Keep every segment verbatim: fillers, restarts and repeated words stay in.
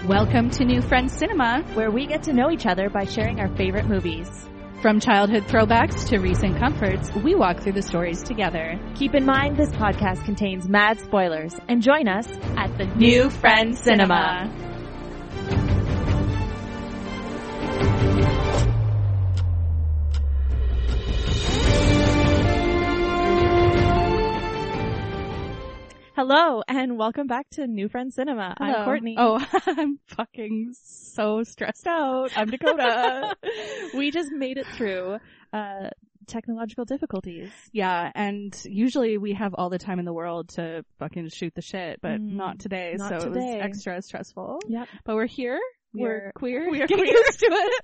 Welcome to New Friends Cinema, where we get to know each other by sharing our favorite movies. From childhood throwbacks to recent comforts, we walk through the stories together. Keep in mind this podcast contains mad spoilers, and join us at the New Friends Cinema. Hello, and welcome back to New Friends Cinema. Hello. I'm Courtney. Oh, I'm fucking so stressed out. I'm Dakota. We just made it through uh technological difficulties. Yeah, and usually we have all the time in the world to fucking shoot the shit, but Mm, not today, not so today. it was extra stressful. Yep. But we're here. We're, We're- queer. we are Get queer. used to it.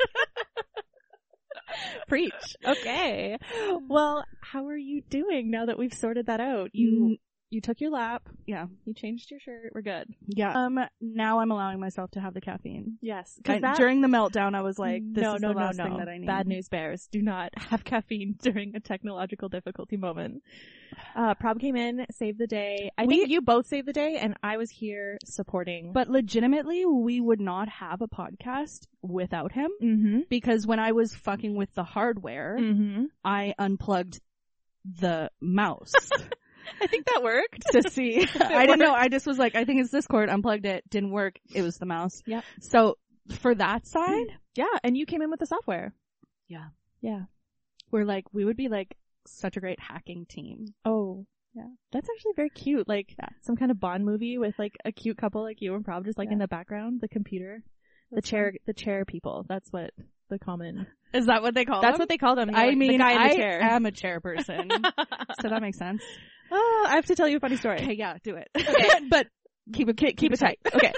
Preach. Okay. Well, how are you doing now that we've sorted that out? You you took your lap. Yeah. You changed your shirt. We're good. Yeah. Um, now I'm allowing myself to have the caffeine. Yes. I, that, during the meltdown, I was like, this no, is no, the last no, no. thing that I need. Bad news bears. Do not have caffeine during a technological difficulty moment. Uh, Prob came in, saved the day. I We- think you both saved the day, and I was here supporting. But legitimately, we would not have a podcast without him, mm-hmm. because when I was fucking with the hardware, Mm-hmm. I unplugged the mouse I think that worked. to see. I didn't know. I just was like, I think it's this cord. Unplugged it. Didn't work. It was the mouse. Yep. So for that side, Yeah, and you came in with the software. Yeah. Yeah. we're like, we would be like such a great hacking team. Oh. Yeah. That's actually very cute. Like Yeah. some kind of Bond movie with like a cute couple like you and Prob just like Yeah. in the background, the computer, the chair, the chair people. That's what the common. Is that what they call That's them? what they call them. You're I like, mean, the guy in I the chair. am a chairperson, so that makes sense. Oh, I have to tell you a funny story. Okay, yeah, do it. Okay. But keep it keep, Keep it tight. Okay.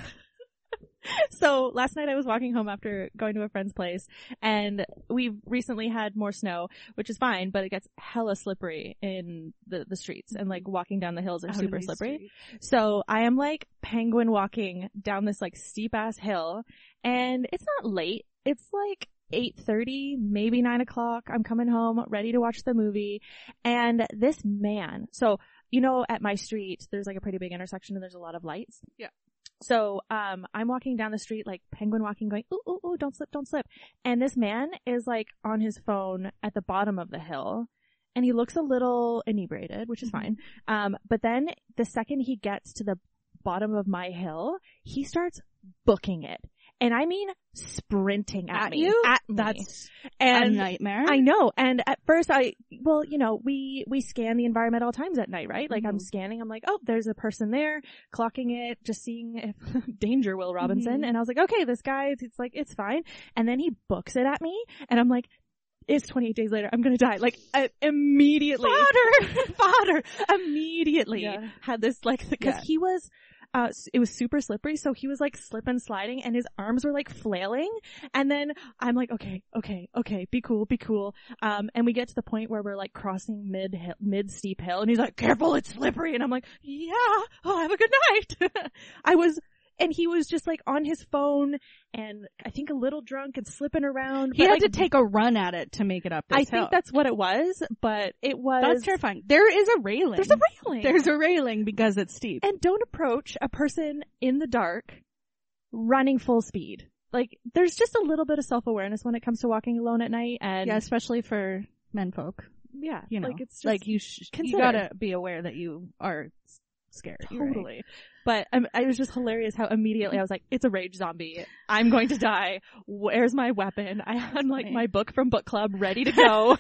So last night I was walking home after going to a friend's place, and we've recently had more snow, which is fine, but it gets hella slippery in the, the streets, and like walking down the hills are Out in super these slippery. streets. So I am like penguin walking down this like steep ass hill, and it's not late. It's like eight thirty, maybe nine o'clock. I'm coming home, ready to watch the movie, and this man, so you know, at my street, there's like a pretty big intersection and there's a lot of lights. Yeah. So, um, I'm walking down the street, like penguin walking, going, ooh, ooh, ooh, don't slip, don't slip. And this man is like on his phone at the bottom of the hill, and he looks a little inebriated, which is Mhm. fine. Um, but then the second he gets to the bottom of my hill, he starts booking it. And I mean sprinting at, At me. you? At me. That's and a nightmare. I know. And at first I, well, you know, we, we scan the environment all times at night, right? Like I'm Mhm. scanning. I'm like, oh, there's a person there, clocking it, just seeing if danger, Will Robinson. Mhm. And I was like, okay, this guy, it's like, it's fine. And then he books it at me, and I'm like, it's twenty-eight days later. I'm going to die. Like I, immediately. Fodder! Fodder. Immediately Yeah. had this like, cause Yeah. he was, uh, s- it was super slippery, so he was like slip and sliding, and his arms were like flailing. And then I'm like, okay, okay, okay, be cool, be cool. Um, and we get to the point where we're like crossing mid hill, mid steep hill, and he's like, careful, it's slippery. And I'm like, yeah, oh, have a good night. I was, and he was just like on his phone, and I think a little drunk and slipping around. He but, had like, to take a run at it to make it up this I hill. think that's what it was, but it was. That's terrifying. There is a railing. There's a railing. There's a railing because it's steep. And don't approach a person in the dark running full speed. Like, there's just a little bit of self-awareness when it comes to walking alone at night, and Yeah, especially for menfolk. yeah, You know, like it's just like you, sh- you consider. gotta be aware that you are s- scared. You're right. totally. But um, it was just hilarious how immediately I was like, it's a rage zombie. I'm going to die. Where's my weapon? I had like funny. my book from book club ready to go.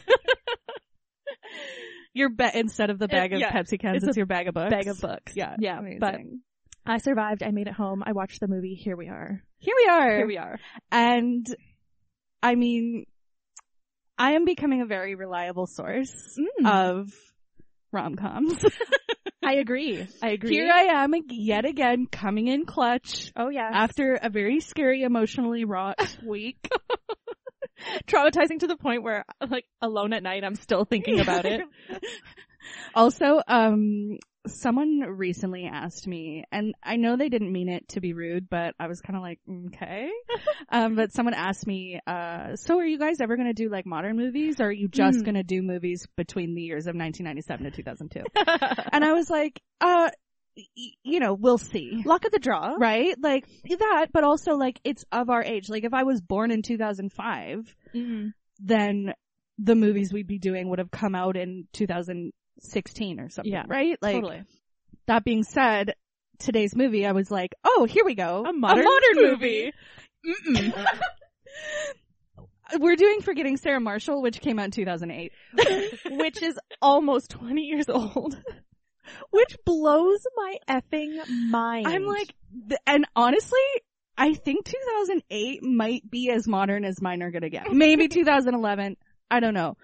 Your ba- instead of the bag of yeah, Pepsi cans, it's it's, a your bag of books. bag of books. Yeah, Yeah, amazing. but I survived. I made it home. I watched the movie. Here we are. here we are. Here we are. And I mean, I am becoming a very reliable source Mm. of rom-coms. I agree. I agree. Here I am yet again coming in clutch oh yeah. after a very scary, emotionally wrought week. Traumatizing to the point where, like, alone at night, I'm still thinking about it. Also, um, someone recently asked me, and I know they didn't mean it to be rude, but I was kind of like, okay. um, but someone asked me, uh, so are you guys ever going to do like modern movies, or are you just Mm. going to do movies between the years of nineteen ninety-seven to two thousand two? And I was like, uh, y- you know, we'll see. Luck of the draw. Right? Like that, but also like it's of our age. Like if I was born in two thousand five, Mm-hmm. then the movies we'd be doing would have come out in two thousand sixteen or something. Yeah, right? Like totally. that being said, today's movie, I was like, oh, here we go. A modern, a modern movie. movie. We're doing Forgetting Sarah Marshall, which came out in two thousand eight. Which is almost twenty years old. Which blows my effing mind. I'm like, th- and honestly, I think two thousand eight might be as modern as mine are gonna get. Maybe two thousand eleven. I don't know.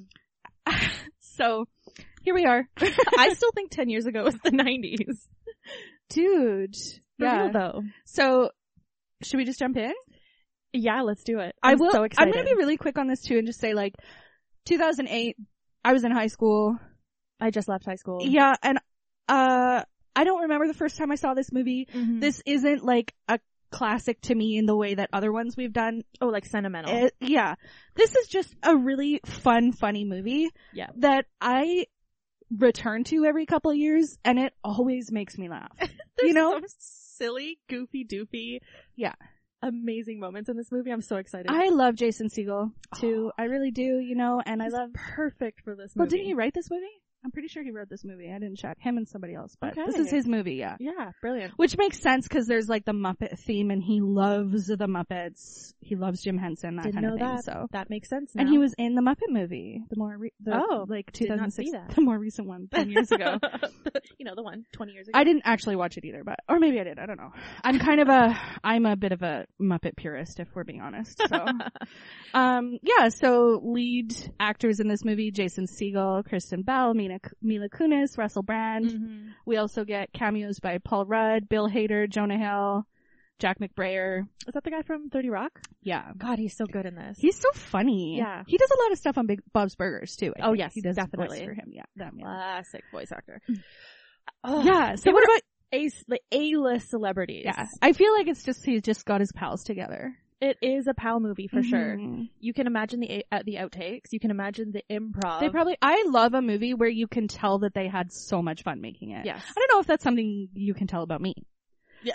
So, here we are. I still think ten years ago was the nineties. Dude. For Yeah. real, though. So, should we just jump in? Yeah, let's do it. I I'm will. so excited. I'm gonna be really quick on this too and just say like, two thousand eight, I was in high school. I just left high school. Yeah, and, uh, I don't remember the first time I saw this movie. Mm-hmm. This isn't like a classic to me in the way that other ones we've done. Oh, like sentimental. It, yeah. This is just a really fun, funny movie. Yeah. That I return to every couple of years and it always makes me laugh. You know? Some silly, goofy, doofy. Yeah. Amazing moments in this movie. I'm so excited. I love Jason Segel too. I really do, you know, and He's I love perfect for this movie. Well, didn't he write this movie? I'm pretty sure he wrote this movie. I didn't check. Him and somebody else, but Okay. this is his movie, yeah. Yeah, brilliant. Which makes sense because there's like the Muppet theme and he loves the Muppets. He loves Jim Henson, that Didn't kind know of thing. that. So, That makes sense now. and he was in the Muppet movie, the more re- the, Oh, like did not two thousand six, see that. the more recent one, ten years ago. You know, the one twenty years ago. I didn't actually watch it either, but or maybe I did. I don't know. I'm kind of a I'm a bit of a Muppet purist, if we're being honest. So, um, yeah. So lead actors in this movie: Jason Segel, Kristen Bell, Mila Mila Kunis, Russell Brand. Mm-hmm. We also get cameos by Paul Rudd, Bill Hader, Jonah Hill, Jack McBrayer. Is that the guy from thirty Rock? Yeah. God, he's so good in this. He's so funny. Yeah. He does a lot of stuff on Big Bob's Burgers too. I Oh, think. yes, he does definitely. voice for him. Yeah. Them, yeah. Classic voice actor. Oh, yeah. So They what were about? A like A-list celebrities. Yeah. I feel like it's just he's just got his pals together. It is a pal movie for sure. Mhm. You can imagine the uh, the outtakes. You can imagine the improv. They probably. I love a movie where you can tell that they had so much fun making it. Yes. I don't know if that's something you can tell about me. Yeah.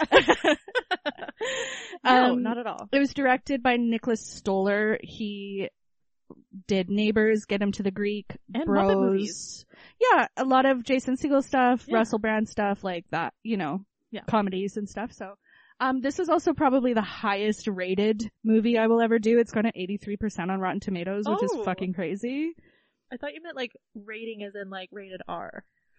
no, Um, not at all. It was directed by Nicholas Stoller. He did Neighbors, Get Him to the Greek, And Bros. Muppet movies. Yeah, a lot of Jason Segel stuff, Yeah. Russell Brand stuff, like that, you know, Yeah. comedies and stuff. So, um, this is also probably the highest rated movie I will ever do. It's got an eighty-three percent on Rotten Tomatoes, which Oh. is fucking crazy. I thought you meant like rating as in like rated R.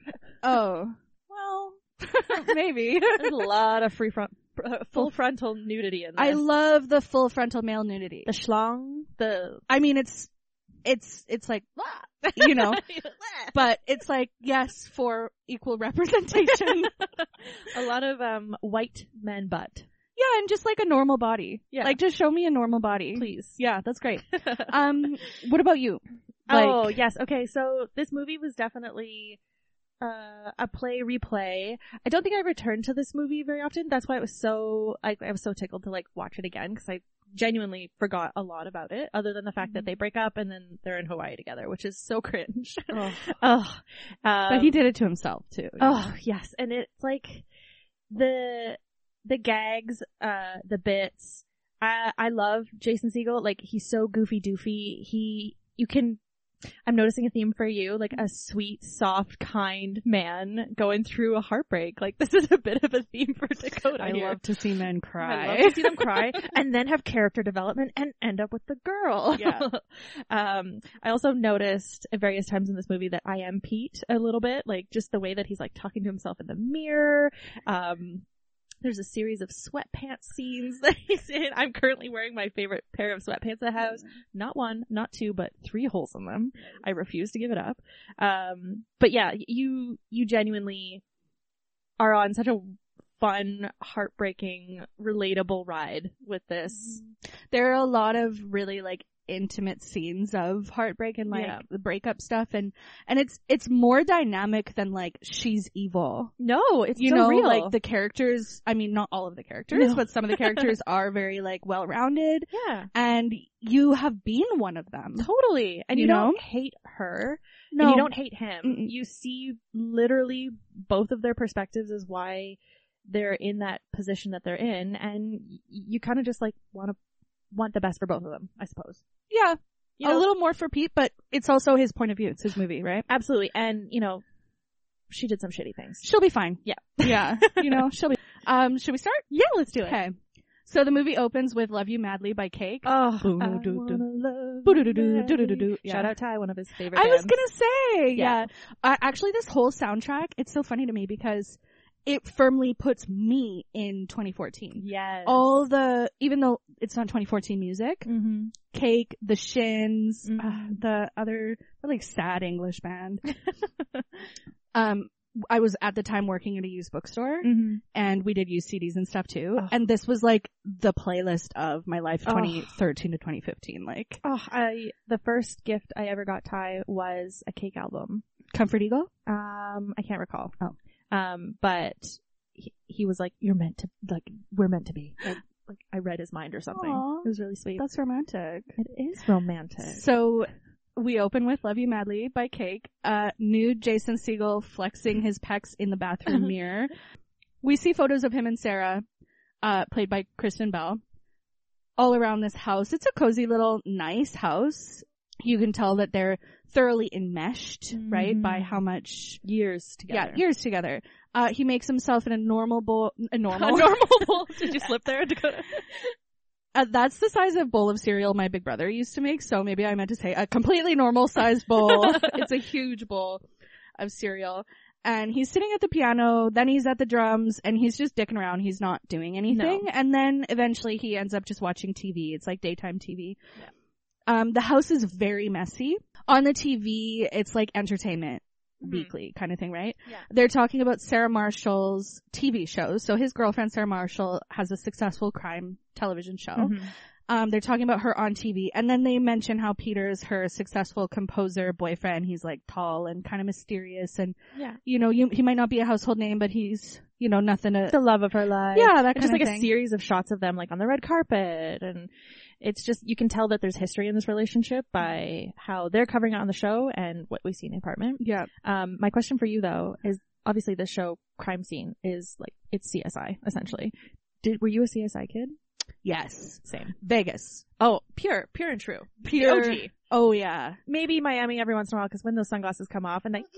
Oh, well, maybe. There's a lot of free front, uh, full frontal nudity in this. I love the full frontal male nudity. the schlong, the I mean, it's, it's, it's like, you know, but it's like, yes, for equal representation. a lot of um white men butt. Yeah, and just like a normal body. Yeah. Like, just show me a normal body. Please. Yeah, that's great. Um, what about you? Like, oh yes, okay. So this movie was definitely uh, a play replay. I don't think I returned to this movie very often. That's why it was so. I, I was so tickled to like watch it again because I genuinely forgot a lot about it, other than the fact that they break up and then they're in Hawaii together, which is so cringe. oh. Oh, um, But he did it to himself too. Oh yes, and it's like the the gags, uh, the bits. I I love Jason Segel. Like he's so goofy doofy. He you can. I'm noticing a theme for you, like a sweet, soft, kind man going through a heartbreak. Like this is a bit of a theme for Dakota. I here. love to see men cry. I love to see them cry and then have character development and end up with the girl. Yeah. um, I also noticed at various times in this movie that I am Pete a little bit, like just the way that he's like talking to himself in the mirror. Um, there's a series of sweatpants scenes that he's in. I'm currently wearing my favorite pair of sweatpants that has not one, not two, but three holes in them. I refuse to give it up. Um, but yeah, you, you genuinely are on such a fun, heartbreaking, relatable ride with this. There are a lot of really like intimate scenes of heartbreak and like Yeah. the breakup stuff, and and it's it's more dynamic than like she's evil. No, it's You so know, real. like the characters, I mean not all of the characters, No. but some of the characters are very like well-rounded, yeah, and you have been one of them. totally. And you, You know? don't hate her. No, And you don't hate him. Mm-mm. You see literally both of their perspectives as why they're in that position that they're in, and y- you kind of just like want to want the best for both of them, I suppose. yeah, You a know? little more for Pete, but it's also his point of view. It's his movie, right? Absolutely. And, you know, she did some shitty things. She'll be fine. Yeah. Yeah. You know, she'll be. Um, should we start? Yeah, let's do it. Okay. So the movie opens with "Love You Madly" by Cake. Oh, Boo, I do, do. wanna love Boo, do, do, do, you, do, do, do, Daddy. do. Yeah. Shout out Ty, one of his favorite I was bands. gonna say, yeah. Yeah. Uh, actually, this whole soundtrack, it's so funny to me because it firmly puts me in twenty fourteen. Yes. All the, even though it's not twenty fourteen music, Mm-hmm. Cake, The Shins, Mhm. uh, the other, the, like sad English band. um, I was at the time working at a used bookstore, Mm-hmm. and we did use C Ds and stuff too. Oh. And this was like the playlist of my life, Oh. twenty thirteen to twenty fifteen. Like Oh, I, the first gift I ever got Ty was a Cake album. Comfort Eagle. Um, I can't recall. Oh. Um, but he, he was like, you're meant to, like, we're meant to be. Like, like I read his mind or something. Aw. It was really sweet. That's romantic. It is romantic. So we open with "Love You Madly" by Cake. Uh, nude Jason Segel flexing his pecs in the bathroom mirror. We see photos of him and Sarah, uh, played by Kristen Bell, all around this house. It's a cozy little nice house. You can tell that they're thoroughly enmeshed, right, Mhm. by how much, Years together. yeah, years together. Uh, he makes himself in a normal bowl, a A normal, normal bowl. Did you slip there, Dakota? Uh, that's the size of bowl of cereal my big brother used to make, so maybe I meant to say a completely normal sized bowl. It's a huge bowl of cereal. And he's sitting at the piano, then he's at the drums, and he's just dicking around. He's not doing anything. No. And then eventually he ends up just watching T V. It's like daytime T V. Yeah. Um, the house is very messy. On the T V, it's like entertainment. Mhm. Weekly kind of thing, right? Yeah. They're talking about Sarah Marshall's T V shows. So his girlfriend, Sarah Marshall, has a successful crime television show. Mhm. Um, they're talking about her on T V. And then they mention how Peter's her successful composer boyfriend. He's like tall and kind of mysterious. And, Yeah. you know, you, he might not be a household name, but he's, you know, nothing to, The love of her life. yeah, that And kind just of like thing. a series of shots of them like on the red carpet, and it's just, you can tell that there's history in this relationship by how they're covering it on the show and what we see in the apartment. Yeah. Um, my question for you though is, obviously this show, Crime Scene, is like, it's C S I essentially. Did, were you a C S I kid? Yes. Same. Vegas. Oh, pure, pure and true. Pure. O G. Oh yeah. Maybe Miami every once in a while, because when those sunglasses come off and they,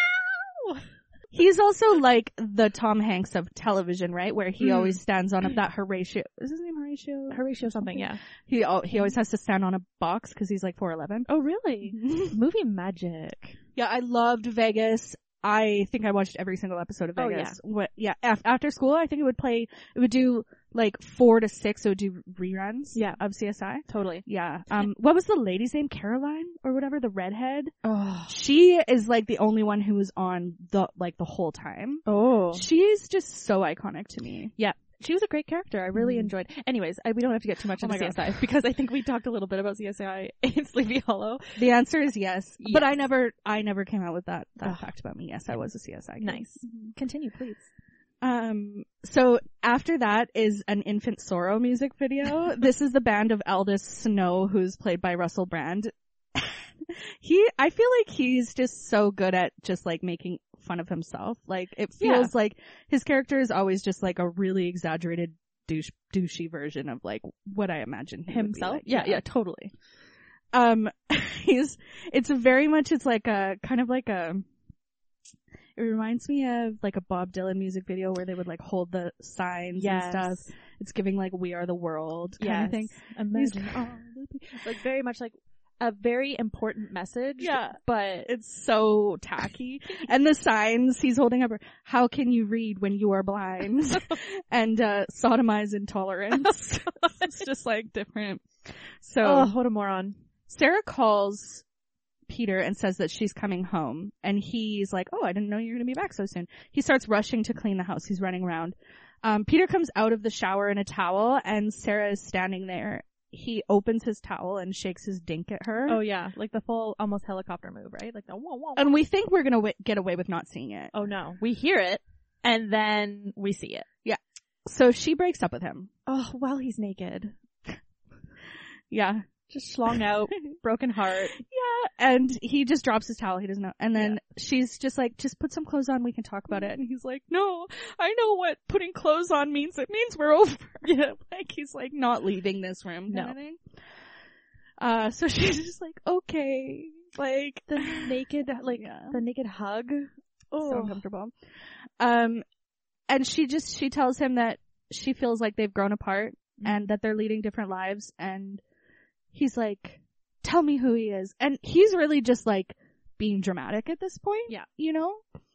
yeah! He's also like the Tom Hanks of television, right? Where he Mm. always stands on that Horatio. Is his name Horatio? Horatio something, yeah. He al- he always has to stand on a box because he's like four eleven. Oh, really? Movie magic. Yeah, I loved Vegas. I think I watched every single episode of Oh, Vegas. What? Yeah, af- after school, I think it would play. It would do like four to six. It would do reruns. Yeah. Of C S I. Totally. Yeah. Um, what was the lady's name? Caroline or whatever, the redhead. Oh. She is like the only one who was on the like the whole time. Oh. She's just so iconic to me. Yeah. She was a great character. I really Mhm. enjoyed. Anyways, I, we don't have to get too much Oh into my C S I because I think we talked a little bit about C S I in Sleepy Hollow. The answer is yes, Yes. but I never, I never came out with that that Ugh. fact about me. Yes, I was a C S I kid. Nice. Continue, please. Um, so after that is an Infant Sorrow music video. This is the band of Eldest Snow, who's played by Russell Brand. he, I feel like he's just so good at just like making fun of himself. Like it feels Yeah. like his character is always just like a really exaggerated douche, douchey version of like what I imagine he would be Himself? like. Yeah, yeah, totally. Um, he's, it's very much, it's like a, kind of like a, it reminds me of like a Bob Dylan music video where they would like hold the signs Yes. and stuff. It's giving like We Are the World kind Yes. of thing. Imagine all the pe- like very much like a very important message. Yeah. But It's so tacky. And the signs he's holding up are, how can you read when you are blind? and, uh, sodomize intolerance. It's just like different. So. oh, what a moron. Sarah calls Peter and says that she's coming home, and he's like, oh, I didn't know you were going to be back so soon. He starts rushing to clean the house. He's running around. Um, Peter comes out of the shower in a towel, and Sarah is standing there. he opens his towel and shakes his dink at her. Oh yeah, like the full almost helicopter move, right? Like the whoa, whoa, whoa. And we think we're gonna w- get away with not seeing it. Oh no, we hear it and then we see it. Yeah. So she breaks up with him. Oh, while he's naked. Yeah. Just schlong out, broken heart. Yeah. And he just drops his towel. He doesn't know. And then yeah. she's just like, just put some clothes on. We can talk about it. And he's like, no, I know what putting clothes on means. It means we're over. Yeah. Like he's like not leaving this room. No. Thing. Uh, so she's just like, okay. Like the naked, like yeah. the naked hug. Oh. So uncomfortable. Um, and she just, she tells him that she feels like they've grown apart mm-hmm. and that they're leading different lives. And he's like, tell me who he is. And he's really just like being dramatic at this point. Yeah. You know?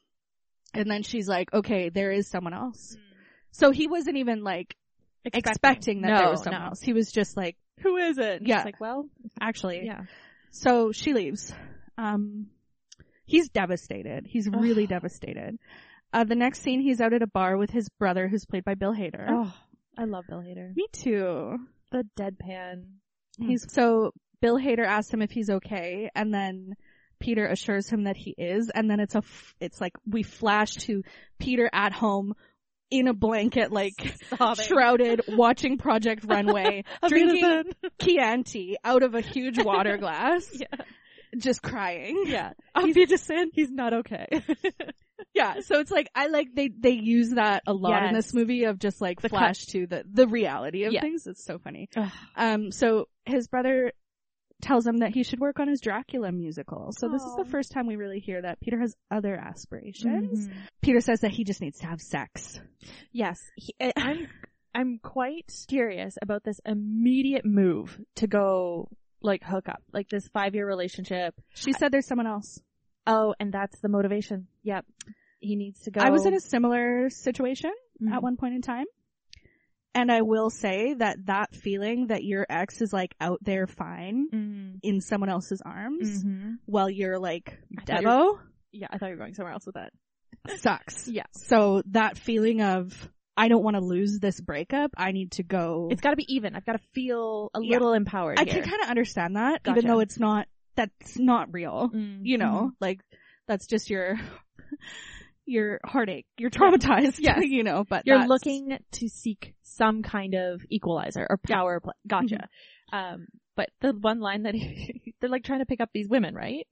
And then she's like, okay, there is someone else. Mm. So he wasn't even like expecting, expecting that no, there was someone no. else. He was just like, who is it? And yeah. She's like, well, actually. Yeah. So she leaves. Um, he's devastated. He's really devastated. Uh, the next scene, he's out at a bar with his brother, who's played by Bill Hader. Oh, I love Bill Hader. Me too. The deadpan. He's so Bill Hader asks him if he's okay, and then Peter assures him that he is, and then it's a f- it's like we flash to Peter at home in a blanket, like sobbing. Shrouded, watching Project Runway, drinking Chianti out of a huge water glass, yeah. just crying. Yeah, he's just in. He's not okay. Yeah, so it's like I like they they use that a lot yes. in this movie of just like the flash cut. to the the reality of yeah. things. It's so funny. um, so his brother tells him that he should work on his Dracula musical. So Aww. This is the first time we really hear that Peter has other aspirations. Mm-hmm. Peter says that he just needs to have sex. Yes, he, I'm I'm quite curious about this immediate move to go like hook up, like this five year relationship. She said there's someone else. Oh, and that's the motivation. Yep. He needs to go. I was in a similar situation mm-hmm. at one point in time. And I will say that that feeling that your ex is like out there fine mm-hmm. in someone else's arms mm-hmm. while you're like Devo. Yeah, I thought you were going somewhere else with that. Sucks. Yeah. So that feeling of I don't want to lose this breakup. I need to go. It's got to be even. I've got to feel a yeah. little empowered. I here. can kind of understand that, Gotcha. even though it's not. That's not real. Mm-hmm. You know, like that's just your your heartache. You're traumatized. Yeah. You know, but you're that's... looking to seek some kind of equalizer or power play. Gotcha. Mm-hmm. Um, but the one line that he, they're like trying to pick up these women, right?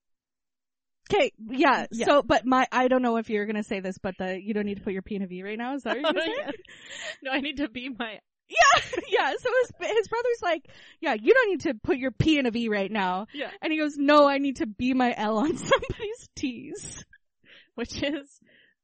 Okay, yeah, yeah. So, but my, I don't know if you're gonna say this, but the, you don't need to put your P in a V right now, is that what you're gonna say? No, I need to be my... Yeah, yeah, so his, his brother's like, yeah, you don't need to put your P in a V right now. Yeah. And he goes, no, I need to be my L on somebody's T's. Which is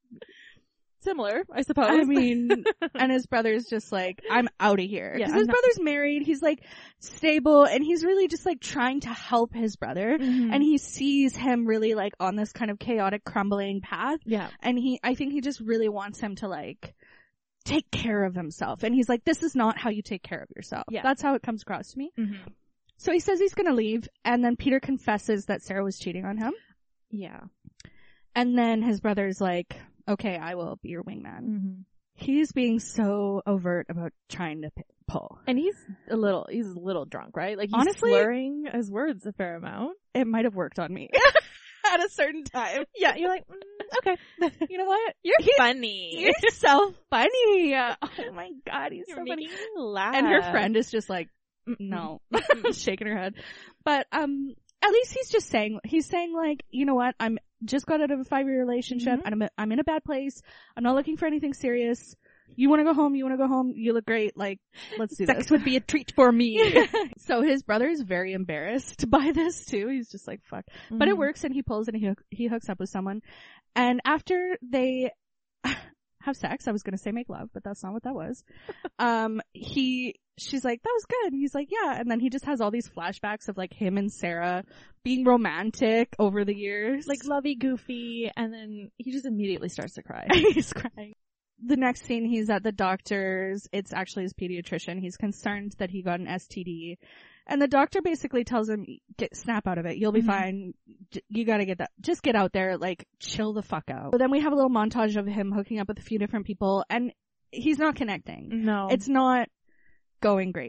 similar, I suppose. I mean, and his brother's just like, I'm out of here. Yeah, Because his not... brother's married, he's like stable, and he's really just like trying to help his brother. Mm-hmm. And he sees him really like on this kind of chaotic, crumbling path. Yeah. And he, I think he just really wants him to like take care of himself. And he's like, this is not how you take care of yourself. Yeah. That's how it comes across to me. Mm-hmm. So he says he's gonna leave, and then Peter confesses that Sarah was cheating on him. Yeah. And then his brother's like, okay, I will be your wingman. Mm-hmm. He's being so overt about trying to p- pull. And he's a little, he's a little drunk, right? Like he's honestly slurring his words a fair amount. It might have worked on me at a certain time. Yeah, you're like, mm, okay. You know what? You're he's, funny. You're so funny. Oh my god, he's you're so funny. Laugh. And her friend is just like, no, shaking her head. But um, at least he's just saying, he's saying like, you know what? I'm just got out of a five year relationship, mm-hmm. and I'm I'm in a bad place. I'm not looking for anything serious. You want to go home? You want to go home? You look great. Like, let's do Sex this. would be a treat for me. So his brother is very embarrassed by this too. He's just like, fuck. Mm-hmm. But it works, and he pulls and he he hooks up with someone. And after they have sex, I was gonna say make love, but that's not what that was. um, he, she's like, that was good. And he's like, yeah. And then he just has all these flashbacks of like him and Sarah being romantic over the years. Like lovey goofy, and then he just immediately starts to cry. He's crying. The next scene, he's at the doctor's. It's actually his pediatrician. He's concerned that he got an S T D. And the doctor basically tells him, get, snap out of it. You'll be mm-hmm. fine. J- you gotta get that. Just get out there. Like, chill the fuck out. But then we have a little montage of him hooking up with a few different people, and he's not connecting. No. It's not going great.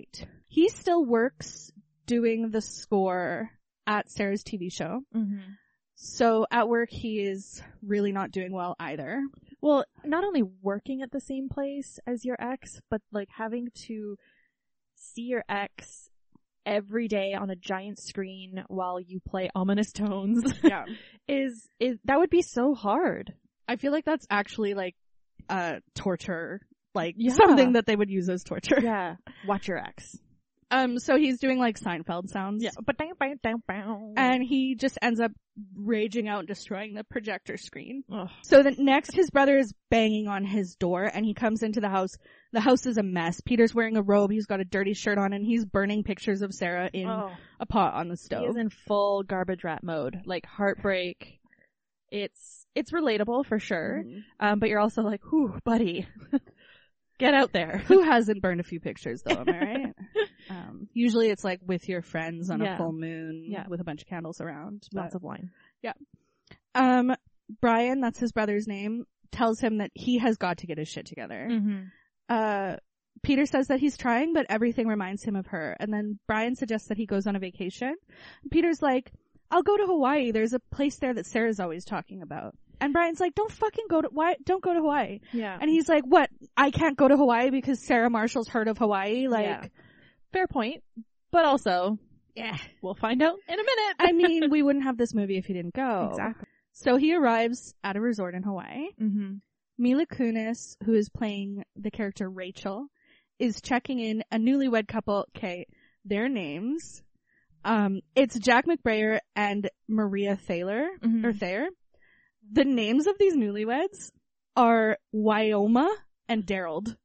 He still works doing the score at Sarah's T V show. Mm-hmm. So at work, he is really not doing well either. Well, not only working at the same place as your ex, but like having to see your ex every day on a giant screen while you play ominous tones. Yeah. is, is, that would be so hard. I feel like that's actually like, uh, torture. Like Yeah. something that they would use as torture. Yeah. Watch your ex. Um, so he's doing like Seinfeld sounds. Yeah. But down, down, down, down. And he just ends up raging out and destroying the projector screen. Ugh. So then next his brother is banging on his door and he comes into the house. The house is a mess. Peter's wearing a robe. He's got a dirty shirt on and he's burning pictures of Sarah in Oh. a pot on the He stove. is in full garbage rat mode. Like heartbreak. It's, it's relatable for sure. Mhm. Um, but you're also like, whew, buddy. Get out there. Who hasn't burned a few pictures though, am I right? um, usually it's like with your friends on Yeah. a full moon Yeah. with a bunch of candles around. Lots but- of wine. Um, Brian, that's his brother's name, tells him that he has got to get his shit together. Mm-hmm. Uh, Peter says that he's trying, but everything reminds him of her. And then Brian suggests that he goes on a vacation. Peter's like, I'll go to Hawaii. There's a place there that Sarah's always talking about. And Brian's like, don't fucking go to, why, don't go to Hawaii. Yeah. And he's like, what? I can't go to Hawaii because Sarah Marshall's heard of Hawaii? Like, Yeah. Fair point. But also, yeah. we'll find out in a minute. I mean, we wouldn't have this movie if he didn't go. Exactly. So he arrives at a resort in Hawaii. Mm-hmm. Mila Kunis, who is playing the character Rachel, is checking in a newlywed couple. Okay, their names. Um, it's Jack McBrayer and Maria Thaler, Mm-hmm. or Thayer. The names of these newlyweds are Wyoma and Daryl.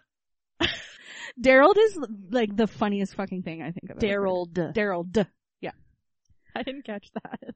Daryl is like the funniest fucking thing I think of. Daryl. Daryl. I didn't catch that.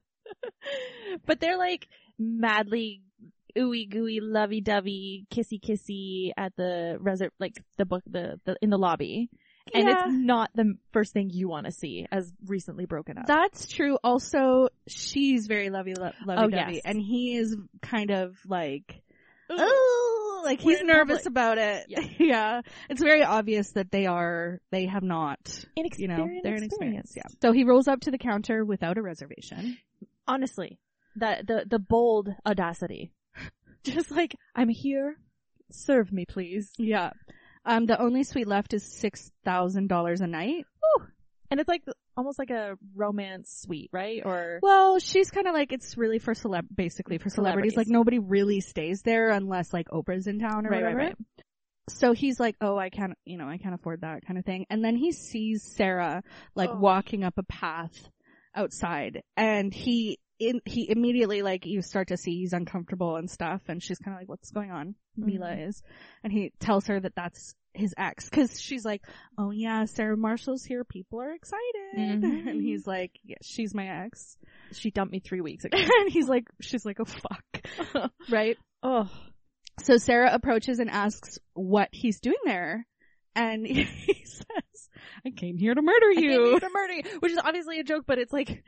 But they're like madly ooey gooey, lovey dovey, kissy kissy at the resort, like the book, the, the in the lobby, and Yeah. it's not the first thing you want to see as recently broken up. That's true. Also, she's very lovey, lo- lovey Oh, dovey, yes. and he is kind of like, Ooh. oh, like We're he's in nervous public. about it. Yeah. Yeah, it's very obvious that they are, they have not, you know, they're inexperienced. Yeah. So he rolls up to the counter without a reservation. Honestly, that the the bold audacity, just like I'm here, serve me please. Yeah. Um, the only suite left is six thousand dollars a night. And it's like almost like a romance suite, right? Or Well, she's kind of like, it's really for celeb, basically for celebrities. Celebrities. Like nobody really stays there unless like Oprah's in town or Right, right, whatever. right. So he's like, oh, I can't, you know, I can't afford that kind of thing. And then he sees Sarah like Oh. walking up a path outside, and he in, he immediately like you start to see he's uncomfortable and stuff, and she's kind of like, what's going on? Mila Mhm. is, and he tells her that that's his ex, because she's like, oh yeah, Sarah Marshall's here, people are excited, Mhm. and he's like, yeah, she's my ex, she dumped me three weeks ago. and he's like, she's like, oh fuck, right? Oh, So Sarah approaches and asks what he's doing there. And he says, I came here to murder I came you. here to murder you, which is obviously a joke, but it's like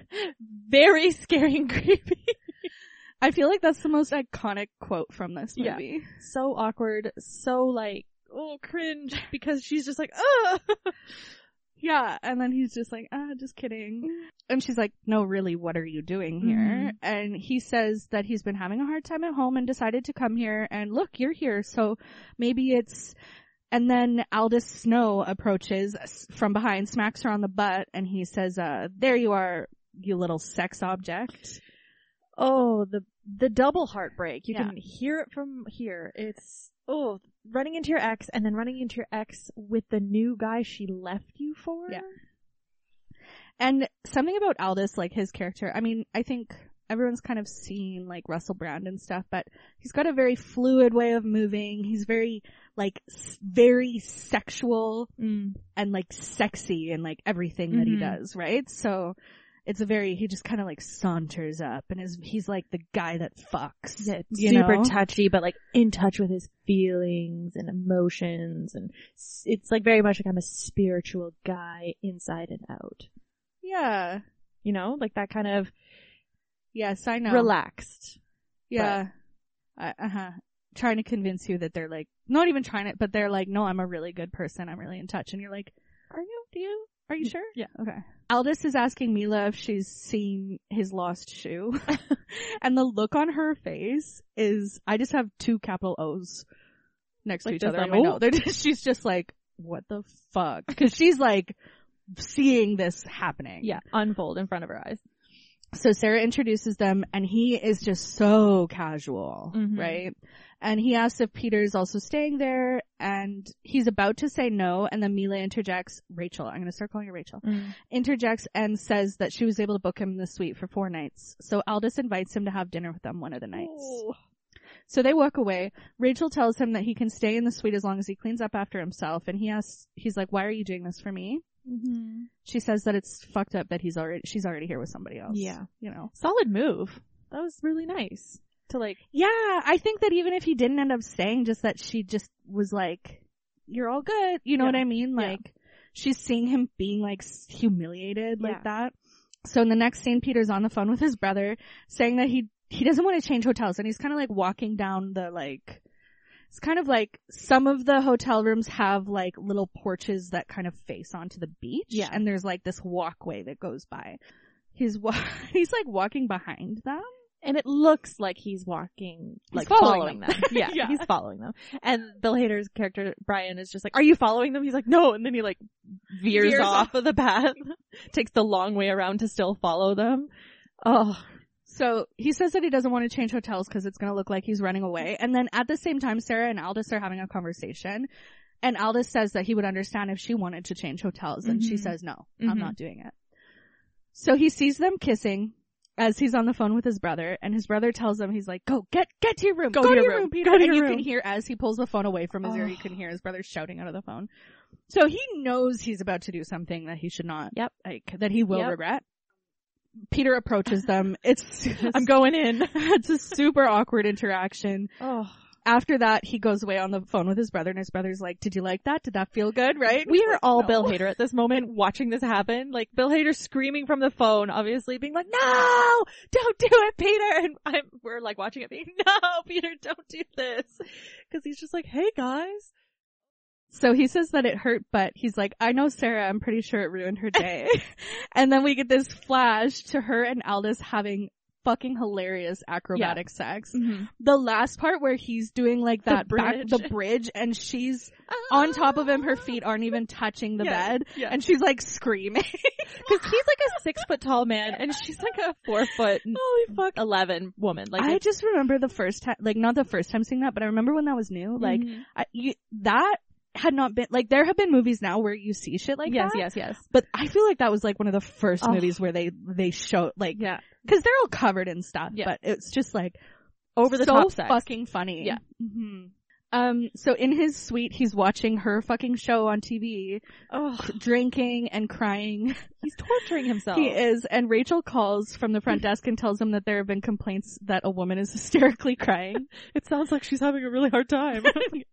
very scary and creepy. I feel like that's the most iconic quote from this Yeah. movie. So awkward, so like, oh, cringe, because she's just like, oh. Yeah. And then he's just like, ah, just kidding. And she's like, no, really, what are you doing here? Mhm. And he says that he's been having a hard time at home and decided to come here, and look, you're here. So maybe it's, and then Aldous Snow approaches from behind, smacks her on the butt, and he says, uh, there you are, you little sex object. Oh, the the double heartbreak. You Yeah. can hear it from here. It's, oh, running into your ex and then running into your ex with the new guy she left you for. Yeah. And something about Aldous, like his character, I mean, I think everyone's kind of seen like Russell Brand and stuff, but he's got a very fluid way of moving. He's very, like, s- very sexual Mm. and like sexy in like everything that he Mhm. does, right? So it's a very, he just kind of like saunters up and is, he's like the guy that fucks. Yeah, you super know? touchy, but like in touch with his feelings and emotions, and s- it's like very much like I'm a spiritual guy inside and out. Yeah. You know, like that kind of Yes, I know. relaxed. Yeah. Uh huh. Trying to convince you that they're like, not even trying it, but they're like, no, I'm a really good person. I'm really in touch. And you're like, are you? Do you? Are you sure? Yeah. Okay. Aldous is asking Mila if she's seen his lost shoe. And the look on her face is, I just have two capital O's next Like to each this, other. like, I know. oh. They're just, she's just like, what the fuck? Because she's like seeing this happening. Yeah. Unfold in front of her eyes. So Sarah introduces them and he is just so casual, Mhm. right? And he asks if Peter's also staying there and he's about to say no and then Mila interjects, Rachel, I'm going to start calling her Rachel, Mm. interjects and says that she was able to book him the suite for four nights. So Aldous invites him to have dinner with them one of the nights. Ooh. So they walk away. Rachel tells him that he can stay in the suite as long as he cleans up after himself and he asks, he's like, why are you doing this for me? Mm-hmm. She says that it's fucked up that he's already, she's already here with somebody else. Yeah. You know. Solid move. That was really nice. To like, Yeah, I think that even if he didn't end up staying, just that she just was like, you're all good. You know Yeah. what I mean? Yeah. Like, she's seeing him being like s- humiliated Yeah. like that. So in the next scene, Peter's on the phone with his brother saying that he, he doesn't want to change hotels and he's kind of like walking down the like, it's kind of like some of the hotel rooms have like little porches that kind of face onto the beach. Yeah. And there's like this walkway that goes by. He's wa- he's like walking behind them. and it looks like he's walking, like following following, them. them. Yeah, Yeah. he's following them. And Bill Hader's character, Brian, is just like, are you following them? He's like, no. And then he like veers, Veers off off. of the path, takes the long way around to still follow them. Oh, So he says that he doesn't want to change hotels because it's going to look like he's running away. And then at the same time, Sarah and Aldous are having a conversation. And Aldous says that he would understand if she wanted to change hotels. And she Mhm. says, no, Mhm. I'm not doing it. So he sees them kissing as he's on the phone with his brother. And his brother tells him, he's like, go, get, get to your room. Go, to your room, Peter. Go to and your you room. can hear as he pulls the phone away from his ear, you Oh. can hear his brother shouting out of the phone. So he knows he's about to do something that he should not, Yep. like, that he will Yep. regret. Peter approaches them. It's, I'm going in. it's a super awkward interaction. Oh. After that, he goes away on the phone with his brother, and his brother's like, did you like that? Did that feel good, right? We He's are like, all "No." Bill Hader at this moment watching this happen. Like Bill Hader screaming from the phone, obviously being like, no, don't do it, Peter. And I'm, we're like watching it being, no, Peter, don't do this. Cause he's just like, hey guys. So he says that it hurt, but he's like, I know Sarah, I'm pretty sure it ruined her day. And then we get this flash to her and Aldous having fucking hilarious acrobatic sex. Mm-hmm. The last part where he's doing like that The back, bridge. the bridge, and she's on top of him, her feet aren't even touching the Yeah, bed, yeah. and she's like screaming. Cause he's like a six foot tall man and she's like a four foot, Holy fuck. eleven woman. Like I it's- just remember the first time, like not the first time seeing that, but I remember when that was new. Like Mhm. I, you, that had not been like there have been movies now where you see shit like yes, that. yes, yes. But I feel like that was like one of the first Oh. movies where they they show like Yeah. because they're all covered in stuff, Yeah. but it's just like Over the so top sex. fucking funny. Yeah. hmm Um. So in his suite, he's watching her fucking show on T V, Oh, drinking and crying. he's torturing himself. He is, and Rachel calls from the front desk and tells him that there have been complaints that a woman is hysterically crying. It sounds like she's having a really hard time.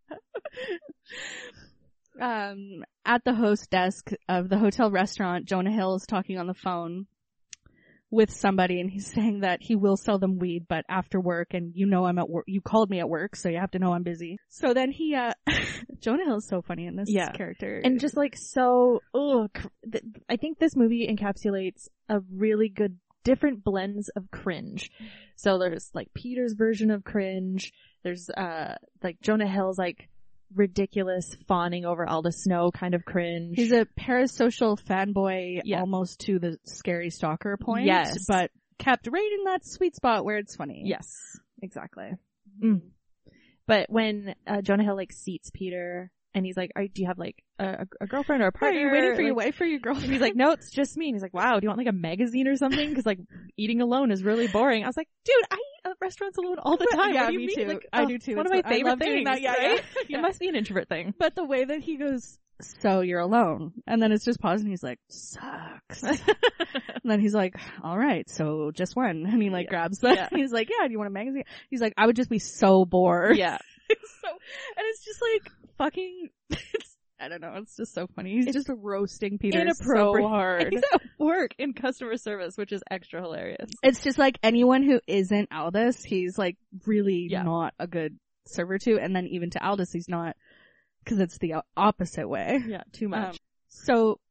Um, at the host desk of the hotel restaurant, Jonah Hill is talking on the phone with somebody, and he's saying that he will sell them weed, but after work, and you know I'm at work. You called me at work, so you have to know I'm busy. So then he, uh, Jonah Hill is so funny in this Yeah. character, And just like so, ugh, cr- th- I think this movie encapsulates a really good different blends of cringe. So there's like Peter's version of cringe. There's uh like Jonah Hill's like ridiculous fawning over Aldous Snow kind of cringe. he's a parasocial fanboy, Yeah. almost to the scary stalker point. Yes. but kept right in that sweet spot where it's funny. yes, exactly. Mm. But when uh, Jonah Hill like seats Peter and he's like, Are, "Do you have like a, a girlfriend or a Are partner? you waiting for your Like- wife or your girlfriend? And he's like, no, it's just me. And he's like, wow, do you want like a magazine or something? Because like eating alone is really boring. I was like, dude, I eat at restaurants alone all the time. Yeah, what do you me mean? too. Like, I oh, do too. One of It's my what- I favorite love doing things. that. Yeah, right? yeah. Yeah. It must be an introvert thing. But the way that he goes, so you're alone. And then it's just pause and he's like, sucks. And then he's like, all right, so just one. And he like Yeah. grabs that. Yeah. He's like, yeah, do you want a magazine? He's like, I would just be so bored. Yeah. so, and it's just like fucking, it's, I don't know, it's just so funny. He's It's just roasting Peter in a so pro- hard. He's at work in customer service, which is extra hilarious. It's just like anyone who isn't Aldous, he's like really Yeah. not a good server to. And then even to Aldous, he's not, because it's the opposite way. Yeah, too much. Um, so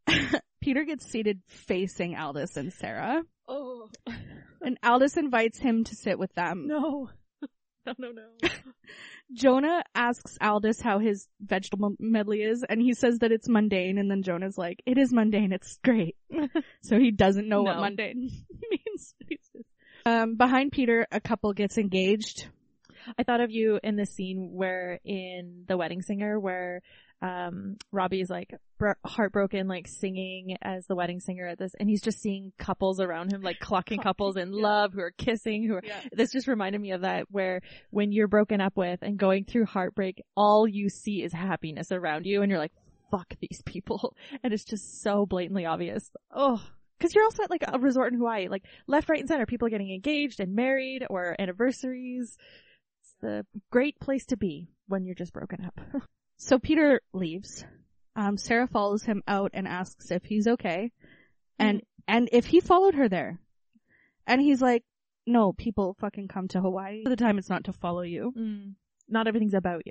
Peter gets seated facing Aldous and Sarah. Oh. And Aldous invites him to sit with them. No. No, no, no. Jonah asks Aldous how his vegetable medley is, and he says that it's mundane, and then Jonah's like, it is mundane, it's great. So he doesn't know No. what mundane means. Um, behind Peter, a couple gets engaged. I thought of you in the scene where in The Wedding Singer where um Robbie's like bro- heartbroken, like singing as the wedding singer at this, and he's just seeing couples around him, like clucking couples in yeah. love who are kissing, who are, Yeah. this just reminded me of that, where when you're broken up with and going through heartbreak, all you see is happiness around you, and you're like, fuck these people, and it's just so blatantly obvious. Oh, because you're also at like a resort in Hawaii, like left, right, and center, people are getting engaged and married or anniversaries. It's the great place to be when you're just broken up. So Peter leaves. Um, Sarah follows him out and asks if he's okay. And, mm. and if he followed her there. And he's like, no, people fucking come to Hawaii. At the time it's not to follow you. Mm. Not everything's about you.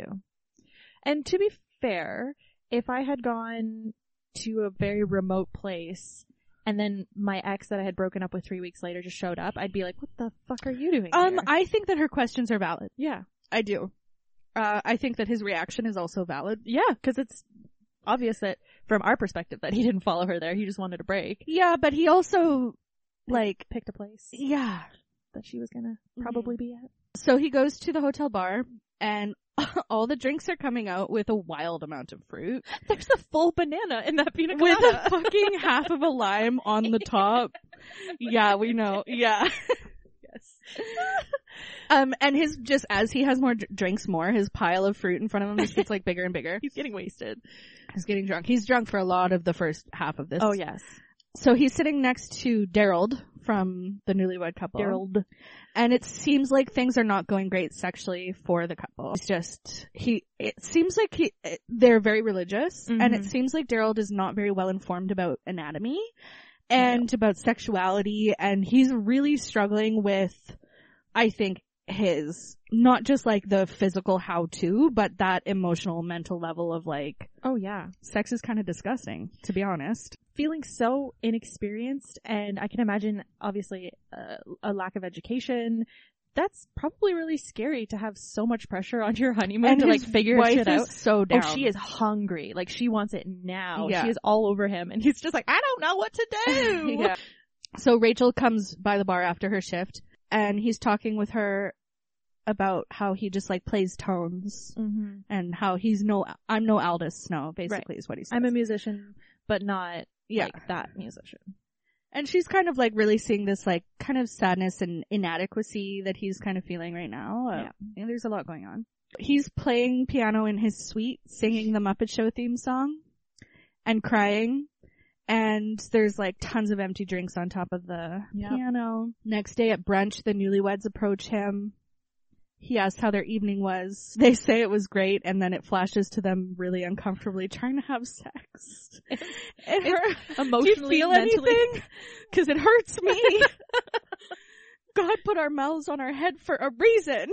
And to be fair, if I had gone to a very remote place and then my ex that I had broken up with three weeks later just showed up, I'd be like, what the fuck are you doing Um, here? I think that her questions are valid. Yeah. I do. Uh, I think that his reaction is also valid. Yeah, because it's obvious that from our perspective that he didn't follow her there. He just wanted a break. Yeah, but he also, like... Picked a place. Yeah. That she was gonna probably mm-hmm. be at. So he goes to the hotel bar, and all the drinks are coming out with a wild amount of fruit. There's a full banana in that pina colada. With a fucking half of a lime on the top. Yeah, we know. Yeah. Yes. Um, and his, just as he has more d- drinks more, his pile of fruit in front of him just gets like bigger and bigger. He's getting wasted. He's getting drunk. He's drunk for a lot of the first half of this. Oh, yes. So he's sitting next to Daryl from the newlywed couple. Daryl. And it seems like things are not going great sexually for the couple. It's just, he, it seems like he, they're very religious, mm-hmm. and it seems like Daryl is not very well informed about anatomy and no. about sexuality, and he's really struggling with, I think, his, not just like the physical how to, but that emotional, mental level of like, oh yeah, sex is kind of disgusting, to be honest. Feeling so inexperienced, and I can imagine obviously uh, a lack of education. That's probably really scary to have so much pressure on your honeymoon and to like figure wife shit is out. So down. Oh, she is hungry. Like she wants it now. Yeah. She is all over him, and he's just like, I don't know what to do. Yeah. So Rachel comes by the bar after her shift, and he's talking with her about how he just like plays tones, mm-hmm. and how he's no, I'm no Aldous Snow, basically, right. is what he says. I'm a musician, but not yeah. like that musician. And she's kind of like really seeing this like kind of sadness and inadequacy that he's kind of feeling right now. Uh, yeah. And there's a lot going on. He's playing piano in his suite, singing the Muppet Show theme song, and crying. And there's like tons of empty drinks on top of the yep. piano. Next day at brunch, the newlyweds approach him. He asks how their evening was. They say it was great, and then it flashes to them really uncomfortably trying to have sex. It, it hurt. Emotionally, do you feel mentally. anything? Because it hurts me. God put our mouths on our head for a reason.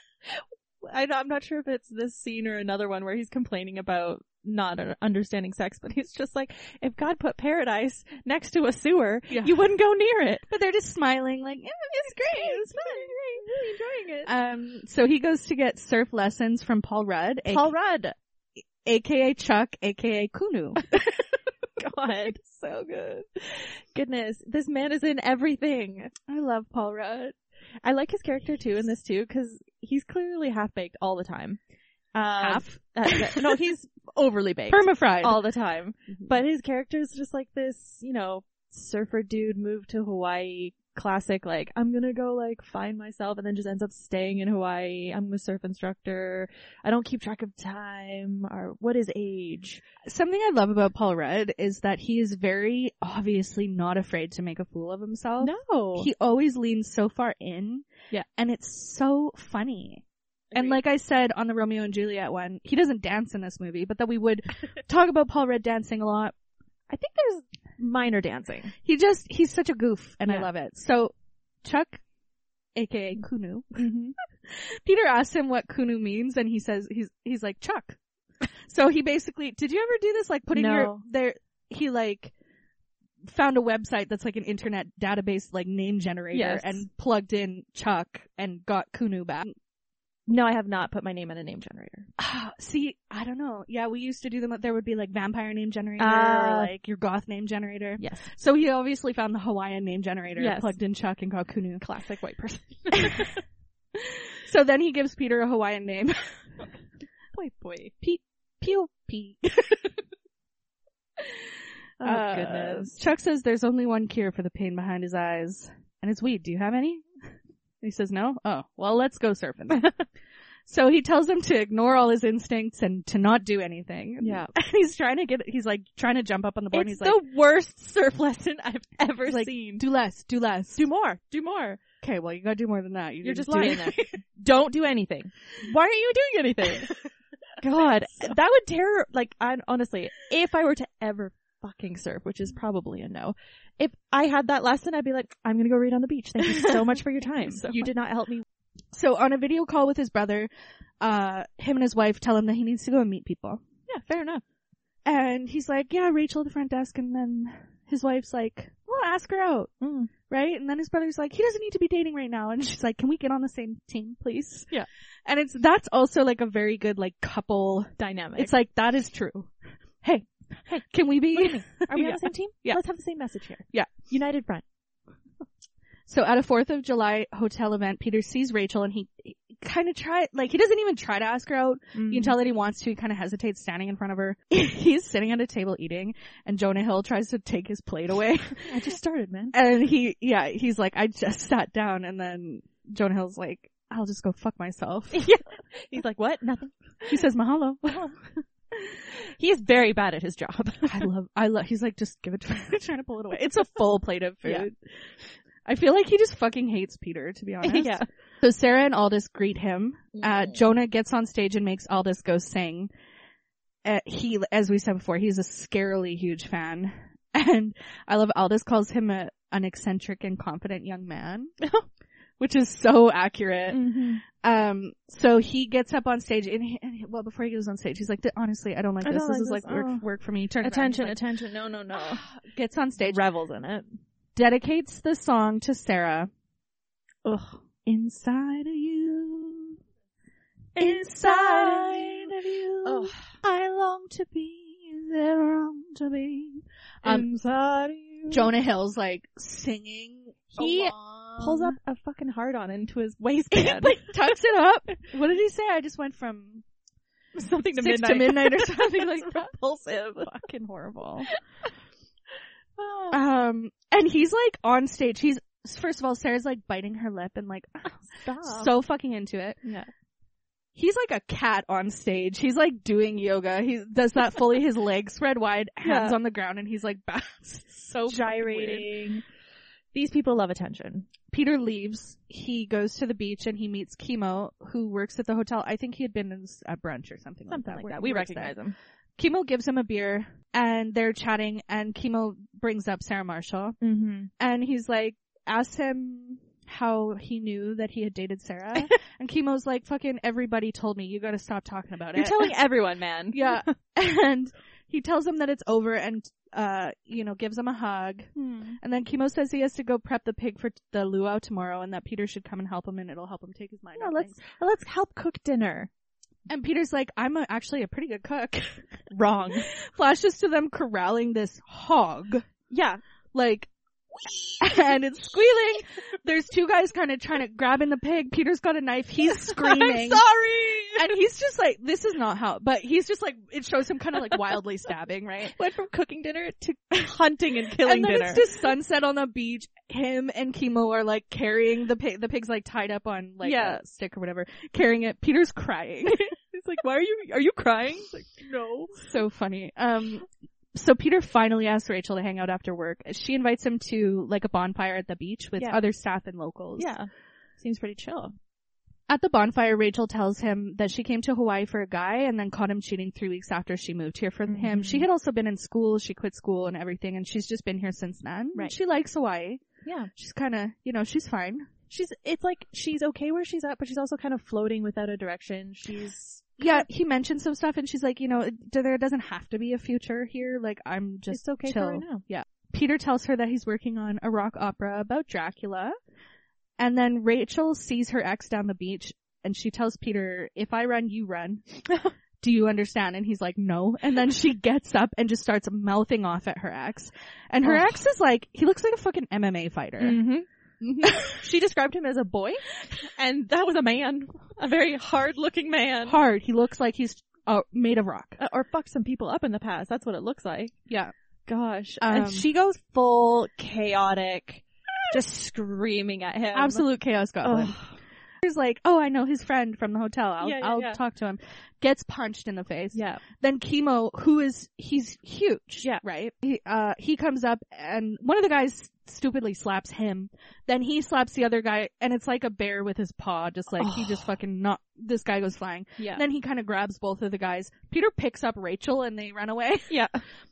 I, I'm not sure if it's this scene or another one where he's complaining about not understanding sex, but he's just like, if God put paradise next to a sewer, yeah. you wouldn't go near it. But they're just smiling like, yeah, it's great, it's fun, great, really enjoying it. Um, so he goes to get surf lessons from Paul Rudd. Paul a- Rudd. A K A Chuck, A K A Kunu. God, so good. Goodness, this man is in everything. I love Paul Rudd. I like his character too in this too, because he's clearly half-baked all the time. Um, Half? Uh, no, he's overly baked. Perma-fried. All the time. Mm-hmm. But his character is just like this, you know, surfer dude moved to Hawaii, classic, like, I'm gonna go, like, find myself, and then just ends up staying in Hawaii. I'm a surf instructor. I don't keep track of time, or what is age. Something I love about Paul Rudd is that he is very obviously not afraid to make a fool of himself. No. He always leans so far in. Yeah. And it's so funny. And like I said on the Romeo and Juliet one, he doesn't dance in this movie, but that we would talk about Paul Rudd dancing a lot. I think there's minor dancing. He just, he's such a goof, and yeah. I love it. So, Chuck, aka Kunu, mm-hmm. Peter asks him what Kunu means, and he says, he's, he's like, Chuck. So he basically, did you ever do this, like putting no. your, their, he like found a website that's like an internet database like name generator Yes. and plugged in Chuck and got Kunu back. No, I have not put my name in a name generator. See, I don't know. Yeah, we used to do them. There would be like vampire name generator Uh, or like your goth name generator. Yes. So he obviously found the Hawaiian name generator, Yes. plugged in Chuck and got Kunu. Classic white person. So then he gives Peter a Hawaiian name. boy, boy. Pete. P O P. Oh, Uh, goodness. Chuck says there's only one cure for the pain behind his eyes, and it's weed. Do you have any? He says no? Oh, well, let's go surfing. So he tells him to ignore all his instincts and to not do anything. Yeah. And he's trying to get, he's like trying to jump up on the board It's and he's the like, worst surf lesson I've ever he's like, seen. do less, do less. Do more. Do more. Okay, well, you gotta do more than that. You You're didn't just do lying anything. there. Don't do anything. Why aren't you doing anything? God, that would terror, like, I honestly, if I were to ever fucking surf, which is probably a no, if I had that lesson, I'd be like, I'm gonna go read on the beach. Thank you so much for your time. So you did not help me. So on a video call with his brother, uh, him and his wife tell him that he needs to go and meet people. Yeah, fair enough. And he's like, yeah, Rachel at the front desk. And then his wife's like, well, ask her out. Mm. Right? And then his brother's like, he doesn't need to be dating right now. And she's like, can we get on the same team, please? Yeah. And it's, that's also like a very good like couple Dynamic. It's like, that is true. Hey, hey, can we be? look at me. Are we Yeah. on the same team? Yeah. Let's have the same message here. Yeah. United front. So at a fourth of July hotel event, Peter sees Rachel and he, he kind of try, like he doesn't even try to ask her out. Mm. You can tell that he wants to. He kind of hesitates standing in front of her. He's sitting at a table eating and Jonah Hill tries to take his plate away. I just started, man. And he, yeah, he's like, I just sat down. And then Jonah Hill's like, I'll just go fuck myself. Yeah. He's like, what? Nothing. He says, mahalo. He is very bad at his job. I love, I love, he's like, just give it to me. I'm trying to pull it away. It's a full plate of food. Yeah. I feel like he just fucking hates Peter, to be honest. Yeah. So Sarah and Aldous greet him. Uh, Jonah gets on stage and makes Aldous go sing. Uh, he, as we said before, he's a scarily huge fan. And I love Aldous calls him a, an eccentric and confident young man. Which is so accurate. Mm-hmm. Um, so he gets up on stage and, he, and he, well, before he goes on stage, he's like, honestly, I don't like I this. don't This like is this. like work, Oh. work for me. Turn Attention, around. attention. No, no, no. Like, gets on stage, Revels in it. dedicates the song to Sarah. Ugh. Inside of you, Inside of you, Ugh. I long to be, is there wrong to be? Um, Inside of you. Jonah Hill's like singing. He along. pulls up a fucking heart on into his waistband. like tucks it up. What did he say? I just went from Something to six midnight. to midnight or something like that. Propulsive. Fucking horrible. Oh. Um, and he's like on stage. He's first of all, Sarah's like biting her lip and like Stop. so fucking into it. yeah. He's like a cat on stage. He's like doing yoga. He does that fully, his legs spread wide, hands Yeah. on the ground, and he's like so Gyrating. These people love attention. Peter leaves. He goes to the beach and he meets Chemo, who works at the hotel. I think he had been in, at brunch or something, Something like that. like where that. he We works recognize there. him. Chemo gives him a beer and they're chatting and Chemo brings up Sarah Marshall Mm-hmm. and he's like, asks him how he knew that he had dated Sarah and Chemo's like, fucking everybody told me, you gotta stop talking about You're it. telling everyone, man. Yeah. And he tells him that it's over and, uh, you know, gives him a hug. Hmm. And then Chemo says he has to go prep the pig for t- the luau tomorrow and that Peter should come and help him and it'll help him take his mind No, off let's things. let's help cook dinner. And Peter's like, I'm a, actually a pretty good cook. Wrong. Flashes to them corralling this hog. Yeah. Like, and it's squealing. There's two guys kind of trying to grabbing the pig. Peter's got a knife. He's screaming. I'm sorry. And he's just like, this is not how, but he's just like, it shows him kind of like wildly stabbing, right? Went from cooking dinner to hunting and killing and then dinner. it's just sunset on the beach. Him and Chemo are like carrying the pig. The pig's like tied up on like Yeah. a stick or whatever, carrying it. Peter's crying. It's like, why are you, are you crying? It's like, no. So funny. Um, so Peter finally asks Rachel to hang out after work. She invites him to like a bonfire at the beach with Yeah. other staff and locals. Yeah. Seems pretty chill. At the bonfire, Rachel tells him that she came to Hawaii for a guy and then caught him cheating three weeks after she moved here for Mhm. him. She had also been in school. She quit school and everything, and she's just been here since then. Right. She likes Hawaii. Yeah. She's kind of, you know, she's fine. She's, it's like, she's okay where she's at, but she's also kind of floating without a direction. She's yeah, he mentioned some stuff and she's like, you know, it- there doesn't have to be a future here. Like, I'm just It's okay chill. for right now. Yeah. Peter tells her that he's working on a rock opera about Dracula. And then Rachel sees her ex down the beach and she tells Peter, if I run, you run. Do you understand? And he's like, no. And then she gets up and just starts mouthing off at her ex. And her Oh. ex is like, he looks like a fucking M M A fighter. Mm-hmm. She described him as a boy, and that was a man. A very hard-looking man. Hard. He looks like he's uh, made of rock. Uh, or fucked some people up in the past. That's what it looks like. Yeah. Gosh. Um, and she goes full chaotic, just screaming at him. Absolute chaos goblin. Ugh. He's like, oh, I know his friend from the hotel. I'll, Yeah, yeah, I'll yeah. talk to him. Gets punched in the face. Yeah. Then Chemo, who is, he's huge. Yeah. Right? He, uh, he comes up and one of the guys stupidly slaps him. Then he slaps the other guy and it's like a bear with his paw. Just like, he just fucking not, this guy goes flying. Yeah. Then he kind of grabs both of the guys. Peter picks up Rachel and they run away. Yeah.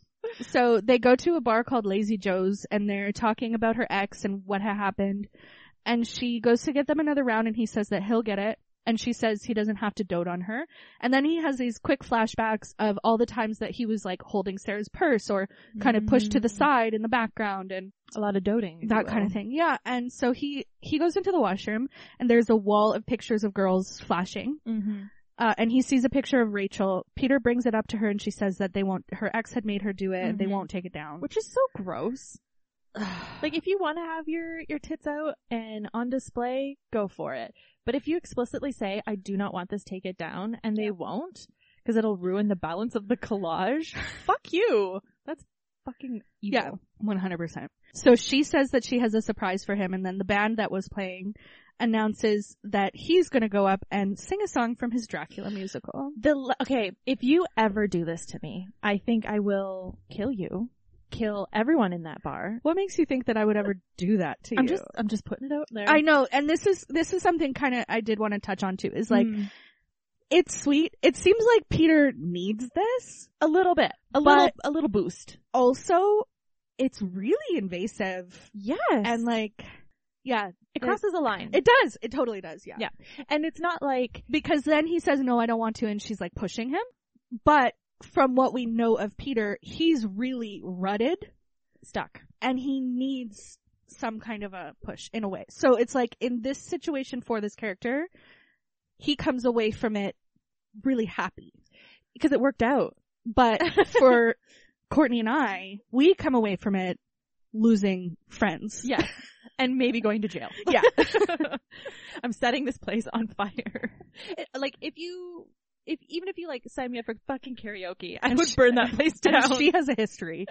So they go to a bar called Lazy Joe's and they're talking about her ex and what had happened. And she goes to get them another round and he says that he'll get it. And she says he doesn't have to dote on her. And then he has these quick flashbacks of all the times that he was like holding Sarah's purse or kind of pushed to the side in the background and A lot of doting. if that you kind will. of thing. Yeah. And so he, he goes into the washroom and there's a wall of pictures of girls flashing. Mm-hmm. Uh, and he sees a picture of Rachel. Peter brings it up to her and she says that they won't, her ex had made her do it and they Mhm. won't take it down. Which is so gross. Like, if you want to have your, your tits out and on display, go for it. But if you explicitly say, I do not want this, take it down, and they won't, because it'll ruin the balance of the collage, fuck you. That's fucking evil. Yeah, one hundred percent. So she says that she has a surprise for him and then the band that was playing announces that he's gonna go up and sing a song from his Dracula musical. The, le- okay, if you ever do this to me, I think I will kill you. Kill everyone in that bar. What makes you think that I would ever do that to I'm you? just, I'm just putting it out there. I know, and this is, this is something kinda I did want to touch on too, is like, Mm. it's sweet. It seems like Peter needs this. a little bit, a But- little, a little boost. Also, it's really invasive. Yes. And like, yeah, it crosses a line. it does. It totally does, yeah. Yeah. And it's not like, Because then he says, no, I don't want to, and she's like pushing him. But from what we know of Peter, he's really rutted stuck. and he needs some kind of a push in a way. So it's like in this situation for this character, he comes away from it really happy. Because it worked out. But for Courtney and I, we come away from it losing friends. Yeah. And maybe going to jail. Yeah. I'm setting this place on fire. It- like, if you, if, even if you like sign me up for fucking karaoke, I And would she- burn that place down. And she has a history.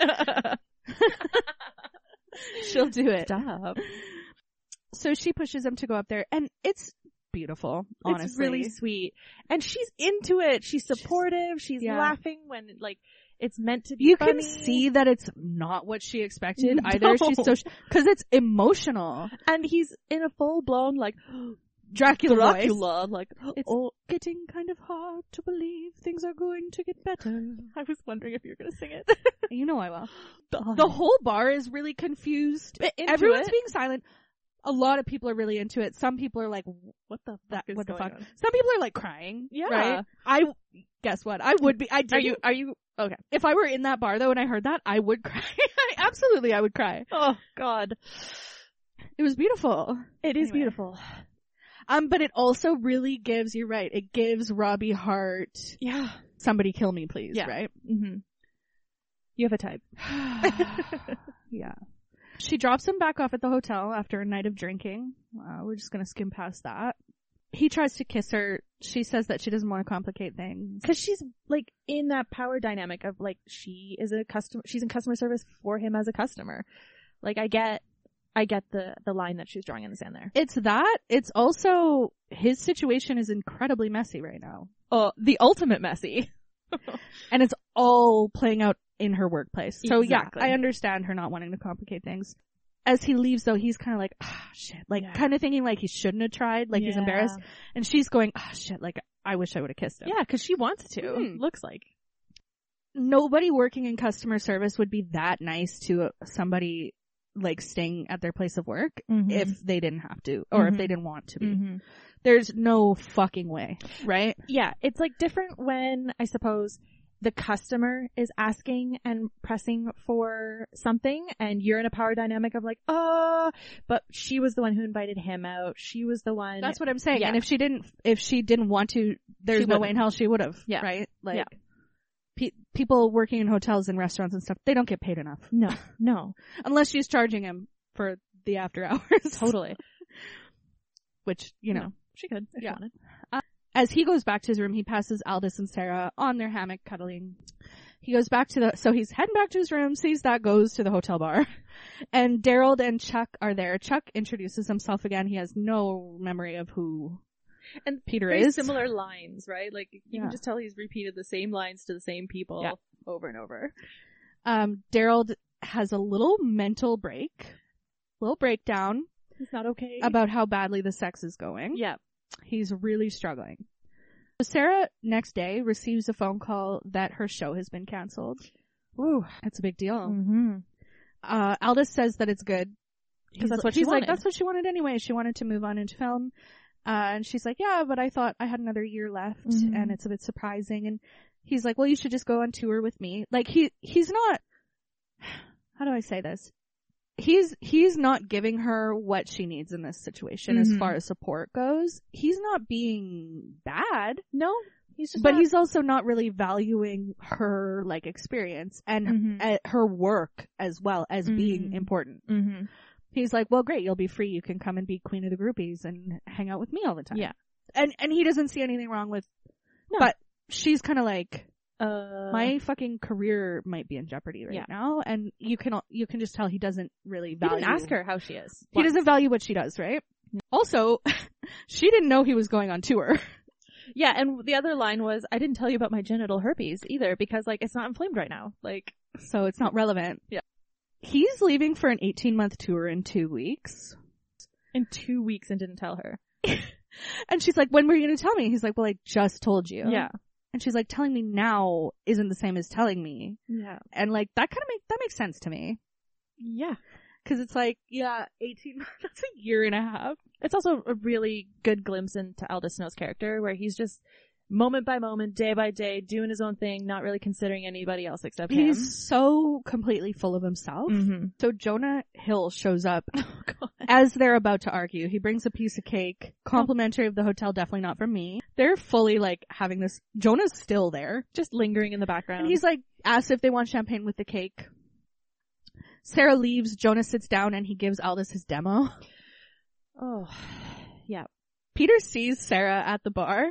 She'll do it. Stop. So she pushes him to go up there and it's beautiful, honestly. It's really sweet. And she's into it. She's supportive. She's Yeah. laughing when, like, it's meant to be You funny. can see that it's not what she expected No. either. She's so, cause it's emotional. And he's in a full blown, like, Dracula, voice. Dracula. Like, It's oh, getting kind of hard to believe things are going to get better. I was wondering if you were going to sing it. You know I will. the The whole bar is really confused. Into Everyone's it. being silent. A lot of people are really into it. Some people are like, What the that, fuck is what the going fuck? on? Some people are like crying. Yeah. Right? I, guess what? I would be, I did. Are you, are you, okay. If I were in that bar though and I heard that, I would cry. I, absolutely, I would cry. Oh, God. It was beautiful. It is Anyway. beautiful. Um, but it also really gives, you're right, it gives Robbie Hart, Yeah. somebody kill me please, Yeah. right? Mm-hmm. You have a type. Yeah. She drops him back off at the hotel after a night of drinking. Uh, we're just gonna skim past that. He tries to kiss her. She says that she doesn't want to complicate things. Cause she's like in that power dynamic of like, she is a customer, she's in customer service for him as a customer. Like I get, I get the, the line that she's drawing in the sand there. It's that. It's also, his situation is incredibly messy right now. Oh, the ultimate messy. And it's all playing out in her workplace. So Exactly. yeah, I understand her not wanting to complicate things. As he leaves though, he's kind of like, ah, shit. Like, Yeah. kind of thinking like he shouldn't have tried, like he's Yeah. embarrassed. And she's going, ah, shit, like, I wish I would have kissed him. Yeah, cause she wants to. Mhm. Looks like. Nobody working in customer service would be that nice to somebody like staying at their place of work Mm-hmm. if they didn't have to, or if Mhm. they didn't want to be. Mm-hmm. There's no fucking way, right? Yeah, it's like different when, I suppose, the customer is asking and pressing for something and you're in a power dynamic of like, oh, but she was the one who invited him out. She was the one. That's what I'm saying. Yeah. And if she didn't, if she didn't want to, there's She no would've. way in hell she would have, Yeah. right? Like, Yeah. pe- people working in hotels and restaurants and stuff, they don't get paid enough. No, no, Unless she's charging him for the after hours. totally. Which, you know. No, she could if Yeah. she wanted. As he goes back to his room, he passes Aldous and Sarah on their hammock cuddling. He goes back to the, so he's heading back to his room, sees that, goes to the hotel bar. And Daryl and Chuck are there. Chuck introduces himself again. He has no memory of who And Peter very is. similar lines, right? Like, you Yeah. can just tell he's repeated the same lines to the same people Yeah. over and over. Um, Daryl d- has a little mental break, little breakdown He's not okay. about how badly the sex is going. yeah. He's really struggling. So Sarah, next day, receives a phone call that her show has been canceled. Ooh. That's a big deal. Mm-hmm. Uh, Aldous says that it's good. Because that's what he's she like, wanted. that's what she wanted anyway. She wanted to move on into film. Uh, and she's like, yeah, but I thought I had another year left Mhm. and it's a bit surprising. And he's like, well, you should just go on tour with me. Like he, he's not, how do I say this? He's, he's not giving her what she needs in this situation as Mhm. far as support goes. He's not being bad, No, he's just but not- he's also not really valuing her, like, experience and Mhm. uh, her work as well as being Mhm. important. Mhm. He's like, well, great, you'll be free. You can come and be queen of the groupies and hang out with me all the time. Yeah. And, and he doesn't see anything wrong with, No. but she's kind of like, Uh, my fucking career might be in jeopardy right Yeah. now. And you can, you can just tell he doesn't really he value. didn't ask her how she is. He doesn't value what she does, right? Also, she didn't know he was going on tour. Yeah, and the other line was, I didn't tell you about my genital herpes either because, like, it's not inflamed right now. Like, So it's not relevant. Yeah. He's leaving for an eighteen month tour in two weeks. in two weeks and didn't tell her. And she's like, when were you going to tell me? He's like, well, I just told you. Yeah. And she's like, telling me now isn't the same as telling me. Yeah. And like, that kind of make, that makes sense to me. Yeah. Cause it's like, yeah, eighteen months, that's a year and a half. It's also a really good glimpse into Aldous Snow's character where he's just moment by moment, day by day, doing his own thing, not really considering anybody else except him. He's so completely full of himself. Mm-hmm. So Jonah Hill shows up Oh, God. as they're about to argue. He brings a piece of cake, complimentary of the hotel, definitely not from me. They're fully like having this, Jonah's still there. Just lingering in the background. And he's like, asked if they want champagne with the cake. Sarah leaves, Jonah sits down and he gives Aldous his demo. oh, yeah. Peter sees Sarah at the bar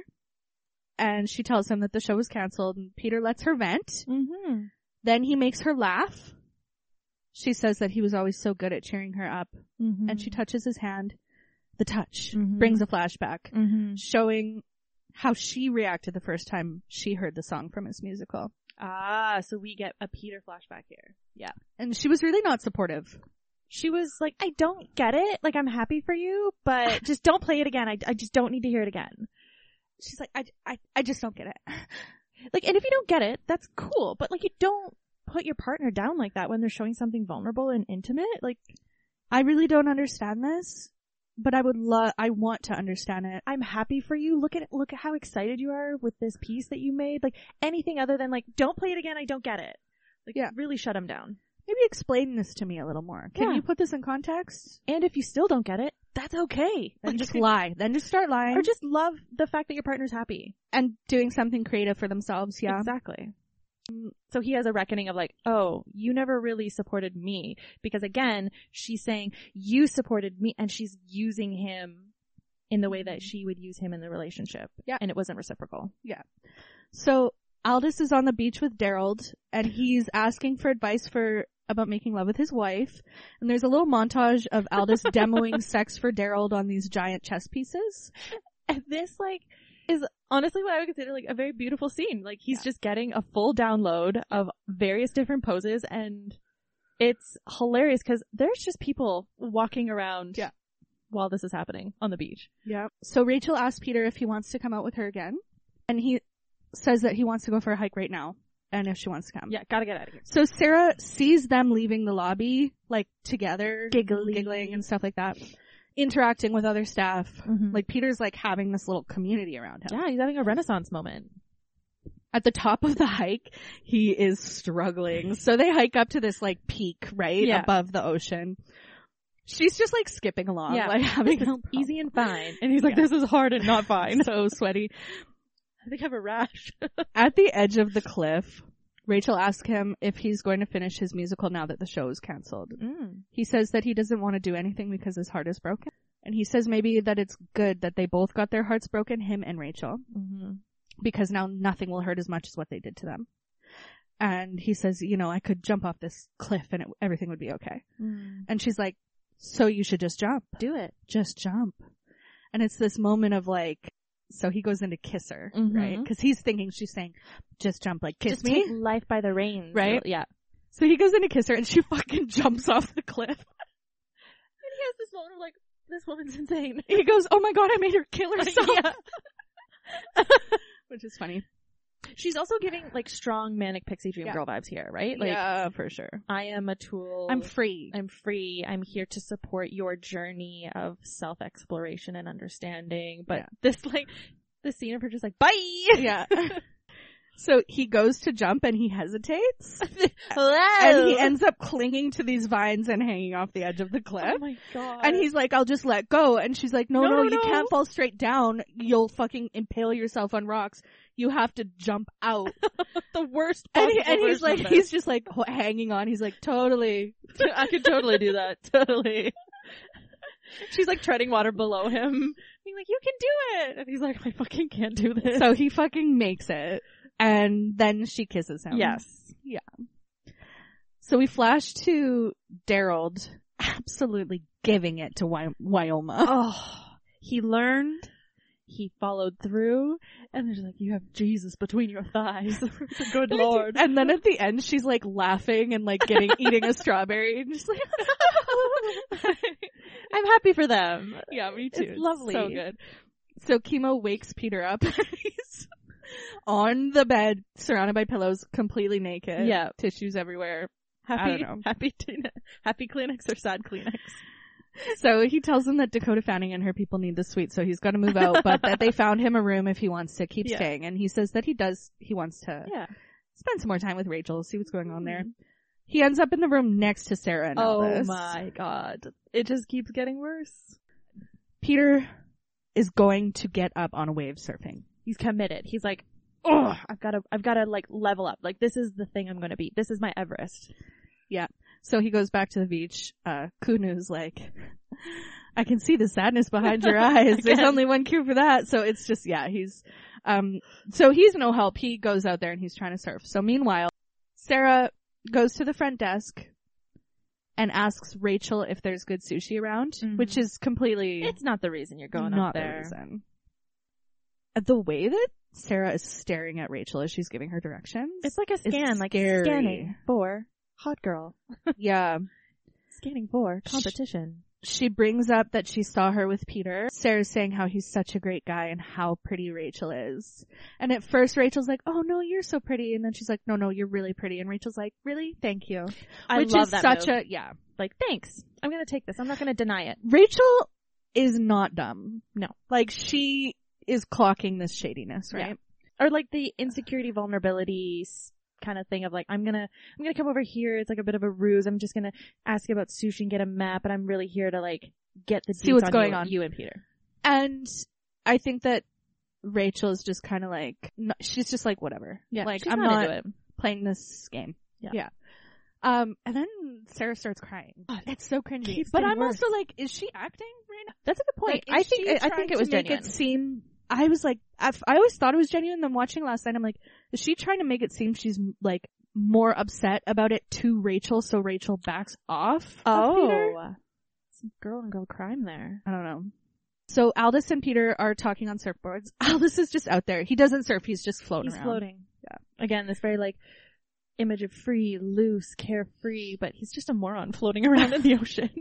and she tells him that the show was canceled and Peter lets her vent. Mm-hmm. Then he makes her laugh. She says that he was always so good at cheering her up Mm-hmm. and she touches his hand. The touch Mhm. brings a flashback Mm-hmm. showing how she reacted the first time she heard the song from his musical. Ah, so we get a Peter flashback here. Yeah. And she was really not supportive. She was like, I don't get it. Like, I'm happy for you, but just don't play it again. I, I just don't need to hear it again. She's like, I, I, I just don't get it. Like, and if you don't get it, that's cool. But, like, you don't put your partner down like that when they're showing something vulnerable and intimate. Like, I really don't understand this, but I would love, I want to understand it. I'm happy for you. Look at it. Look at how excited you are with this piece that you made. Like, anything other than, like, don't play it again. I don't get it. Like, Yeah. really shut him down. Maybe explain this to me a little more. Can Yeah. you put this in context? And if you still don't get it, that's okay. Then Like, just lie. Then just start lying. or just love the fact that your partner's happy. and doing something creative for themselves, yeah. Exactly. So he has a reckoning of like, oh, you never really supported me. Because again, she's saying, you supported me, and she's using him in the way that she would use him in the relationship. Yeah. And it wasn't reciprocal. So Aldous is on the beach with Daryl, and he's asking for advice for about making love with his wife. And there's a little montage of Aldous demoing sex for Daryl on these giant chess pieces. And this, like, is honestly what I would consider, like, a very beautiful scene. Like, he's Yeah. just getting a full download of various different poses, and it's hilarious because there's just people walking around Yeah. while this is happening on the beach. Yeah. So Rachel asks Peter if he wants to come out with her again. And he says that he wants to go for a hike right now. And if she wants to come. Yeah, gotta get out of here. So Sarah sees them leaving the lobby, like, together. Giggly. Giggling and stuff like that. interacting with other staff. Mm-hmm. Like Peter's like having this little community around him. Yeah, he's having a renaissance moment. At the top of the hike, he is struggling. So they hike up to this like peak, right? Yeah. Above the ocean. She's just like skipping along, Yeah. like having This no is problem. easy and fine. And he's like, Yeah. this is hard and not fine. So sweaty. I think I have a rash. At the edge of the cliff, Rachel asks him if he's going to finish his musical now that the show is canceled. Mm. He says that he doesn't want to do anything because his heart is broken. And he says maybe that it's good that they both got their hearts broken, him and Rachel, Mm-hmm. because now nothing will hurt as much as what they did to them. And he says, you know, I could jump off this cliff and it, everything would be okay. Mm. And she's like, so you should just jump. Do it. Just jump. And it's this moment of like, so he goes in to kiss her, Mhm. right? Because he's thinking she's saying, just jump, like kiss Just me. take life by the reins. Right? Yeah. So he goes in to kiss her and she fucking jumps off the cliff. And he has this moment of like, this woman's insane. He goes, oh my god, I made her kill herself. Yeah. Which is funny. She's also giving like strong manic pixie dream Yeah. girl vibes here, right? Like, yeah, for sure. I am a tool. I'm free. I'm free. I'm here to support your journey of self-exploration and understanding. But Yeah. this, like, the scene of her just like, bye! Yeah. So he goes to jump and he hesitates. Hello! And he ends up clinging to these vines and hanging off the edge of the cliff. Oh my god. And he's like, I'll just let go. And she's like, no, No, no, no, you no. can't fall straight down. You'll fucking impale yourself on rocks. You have to jump out. the worst and possible he, and he's version like, of this. he's just like h- hanging on. He's like, totally. I could totally do that. Totally. She's like treading water below him. Being like, you can do it! And he's like, I fucking can't do this. So he fucking makes it. And then she kisses him. yes. So we flash to Daryl absolutely giving it to Wy- Wyoma. Oh, he learned, he followed through, and they're just like, you have Jesus between your thighs. Good Lord. And then at the end, she's like laughing and like getting, eating a strawberry and just like, I'm happy for them. yeah, me too. It's lovely. So good. So Chemo wakes Peter up. He's on the bed, surrounded by pillows, completely naked. Yeah. Tissues everywhere. Happy, I don't know. happy, happy Kleenex or sad Kleenex? So he tells them that Dakota Fanning and her people need the suite, so he's got to move out, but that they found him a room if he wants to keep Yeah. staying. And he says that he does, he wants to Yeah. spend some more time with Rachel, see what's going on there. He ends up in the room next to Sarah and Oh Elvis. my god. It just keeps getting worse. Peter is going to get up on wave surfing. He's committed. He's like, oh, I've got to, I've got to like level up. Like, this is the thing I'm going to be. This is my Everest. Yeah. So he goes back to the beach. Uh, Kunu's like, I can see the sadness behind your eyes. There's Again. only one cure for that. So it's just, yeah, he's, um, so he's no help. He goes out there and he's trying to surf. So meanwhile, Sarah goes to the front desk and asks Rachel if there's good sushi around, Mhm. which is completely It's not the reason you're going not up the there. reason. Uh, The way that Sarah is staring at Rachel as she's giving her directions. It's like a scan, like scary. scanning for hot girl. Yeah. Scanning for competition. She brings up that she saw her with Peter. Sarah's saying how he's such a great guy and how pretty Rachel is. And at first Rachel's like, oh no, you're so pretty. And then she's like, no, no, you're really pretty. And Rachel's like, really? Thank you. I Which love is that such move. a, yeah. Like, thanks. I'm gonna take this. I'm not gonna deny it. Rachel is not dumb. No. Like she is clocking this shadiness, right? Yeah. Or like the insecurity, vulnerability kind of thing of like, I'm gonna, I'm gonna come over here. It's like a bit of a ruse. I'm just gonna ask you about sushi and get a map, and I'm really here to like get the See deets what's on going you, on. you and Peter. And I think that Rachel is just kind of like, no, she's just like, whatever. Yeah, Like, she's I'm not not, into it. playing this game. Yeah. Yeah. Um, and then Sarah starts crying. it's so cringy. keeps But getting I'm worse. also like, is she acting right now? That's a good point. Like, I is think, she I, I trying think it was to make genuine. It seem, I was like, I've, I always thought it was genuine. Then watching last night, I'm like, is she trying to make it seem she's like more upset about it to Rachel, so Rachel backs off? of Peter? Oh, some girl on girl crime there. I don't know. So Aldous and Peter are talking on surfboards. Aldous is just out there. He doesn't surf. He's just floating He's around. floating. Yeah. Again, this very like image of free, loose, carefree, but he's just a moron floating around in the ocean.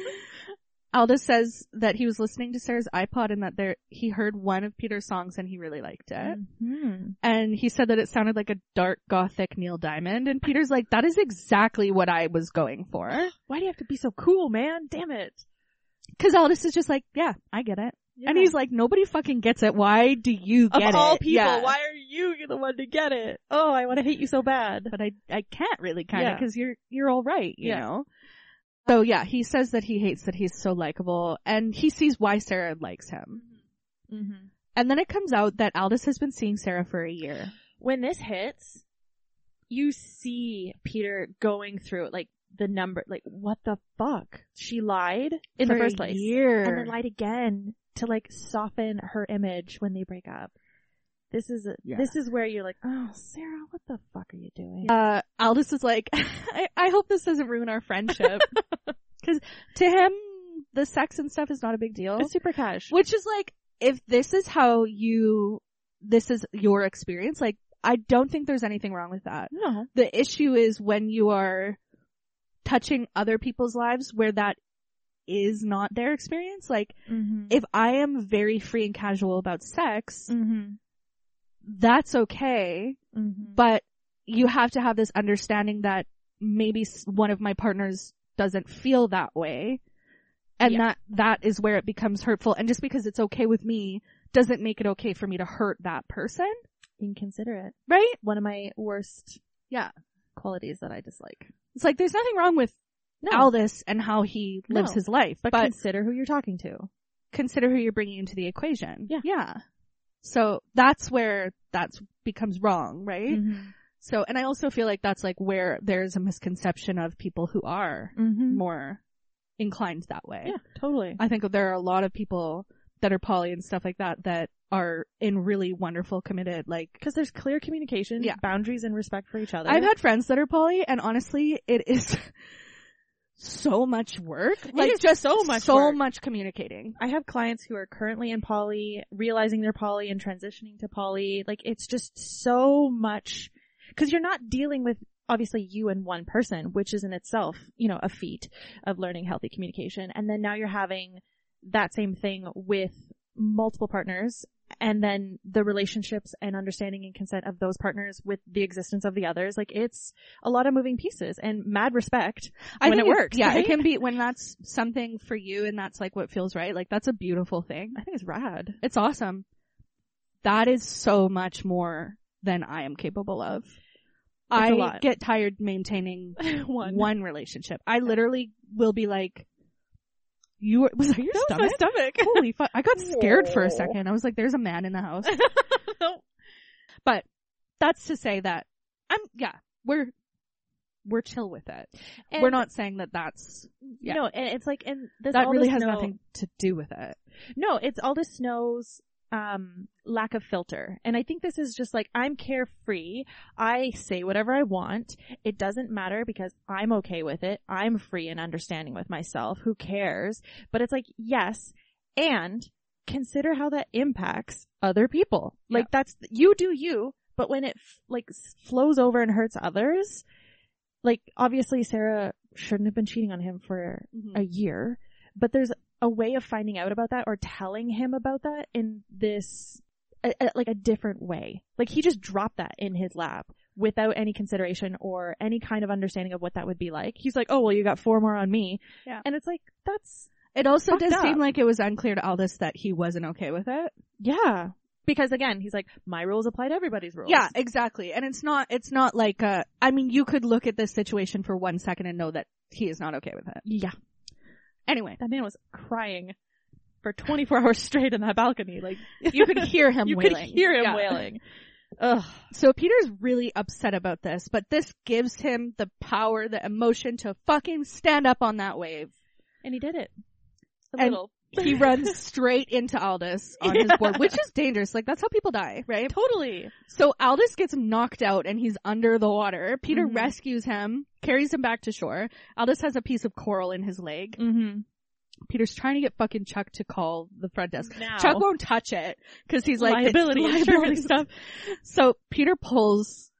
Aldous says that he was listening to Sarah's iPod and that there he heard one of Peter's songs and he really liked it. Mm-hmm. And he said that it sounded like a dark gothic Neil Diamond. And Peter's like, that is exactly what I was going for. Why do you have to be so cool, man? Damn it. Cause Aldous is just like, yeah, I get it. Yeah. And he's like, nobody fucking gets it. Why do you get it? Of all people, Yeah. why are you the one to get it? Oh, I want to hate you so bad. But I, I can't really kind of Yeah. cause you're, you're all right, you Yeah. know? So yeah, he says that he hates that he's so likable and he sees why Sarah likes him. Mm-hmm. And then it comes out that Aldous has been seeing Sarah for a year. When this hits, you see Peter going through it, like the number, like what the fuck? She lied in For the first a place. year. And then lied again to like soften her image when they break up. This is, a, Yeah. this is where you're like, oh, Sarah, what the fuck are you doing? Uh, Aldous is like, I, I hope this doesn't ruin our friendship. Cause to him, the sex and stuff is not a big deal. It's super cash. Which is like, if this is how you, this is your experience, like, I don't think there's anything wrong with that. No. The issue is when you are touching other people's lives where that is not their experience. Like, Mm-hmm. if I am very free and casual about sex, Mm-hmm. that's okay, Mm-hmm. but you have to have this understanding that maybe s- one of my partners doesn't feel that way. And Yeah. that, that is where it becomes hurtful. And just because it's okay with me doesn't make it okay for me to hurt that person. Inconsiderate. Right? One of my worst Yeah. qualities that I dislike. It's like, there's nothing wrong with No. Aldous and how he lives No. his life, But, but, consider who you're talking to. consider who you're bringing into the equation. Yeah. Yeah. So that's where that becomes wrong, right? Mm-hmm. So, and I also feel like that's like where there's a misconception of people who are Mm-hmm. more inclined that way. Yeah, totally. I think that there are a lot of people that are poly and stuff like that that are in really wonderful, committed, like, Because there's clear communication, Yeah. boundaries, and respect for each other. I've had friends that are poly, and honestly, it is so much work. Like, is just so much so work. much communicating. I have clients who are currently in poly, realizing they're poly and transitioning to poly. Like, it's just so much, because you're not dealing with, obviously, you and one person, which is in itself, you know, a feat of learning healthy communication. And then now you're having that same thing with multiple partners, and then the relationships and understanding and consent of those partners with the existence of the others. Like, it's a lot of moving pieces, and mad respect I when think it it's- works. Yeah, right? it can be when that's something for you and that's like what feels right. Like, that's a beautiful thing. I think it's rad. It's awesome. That is so much more than I am capable of. I a lot. get tired maintaining One. one relationship. I literally will be like, you were, was that your That was my stomach? stomach. Holy fuck. I got scared for a Whoa. second. I was like, there's a man in the house. But that's to say that I'm, yeah, we're, we're chill with it. And we're not saying that that's, yeah. No, and it's like, and this that really Aldous has Snow- nothing to do with it. No, it's Aldous Snow's um lack of filter. And I think this is just like, I'm carefree. I say whatever I want. It doesn't matter because I'm okay with it. I'm free and understanding with myself. Who cares? But it's like, yes, and consider how that impacts other people. Like, that's, you do you, but when it f- like s- flows over and hurts others, like, obviously Sarah shouldn't have been cheating on him for Mhm. a year, but there's a way of finding out about that or telling him about that in this, a, a, like a different way. Like, he just dropped that in his lap without any consideration or any kind of understanding of what that would be like. He's like, oh, well, you got four more on me. Yeah. And it's like, that's, It also Fucked does up. seem like it was unclear to Aldous that he wasn't okay with it. yeah. Because again, he's like, my rules apply to everybody's rules. Yeah, exactly. And it's not, it's not like, uh, I mean, you could look at this situation for one second and know that he is not okay with it. Yeah. Anyway, That man was crying for twenty-four hours straight in that balcony. Like, you could hear him you wailing. could hear him Yeah. wailing. Ugh. So Peter's really upset about this, but this gives him the power, the emotion to fucking stand up on that wave. And he did it. A And little. He runs straight into Aldous on his Yeah. board, which is dangerous. Like, that's how people die, right? Totally. So Aldous gets knocked out and he's under the water. Peter Mhm. rescues him, carries him back to shore. Aldous has a piece of coral in his leg. Mm-hmm. Peter's trying to get fucking Chuck to call the front desk. Now. Chuck won't touch it because he's like, it's Liability liability insurance. stuff. So Peter pulls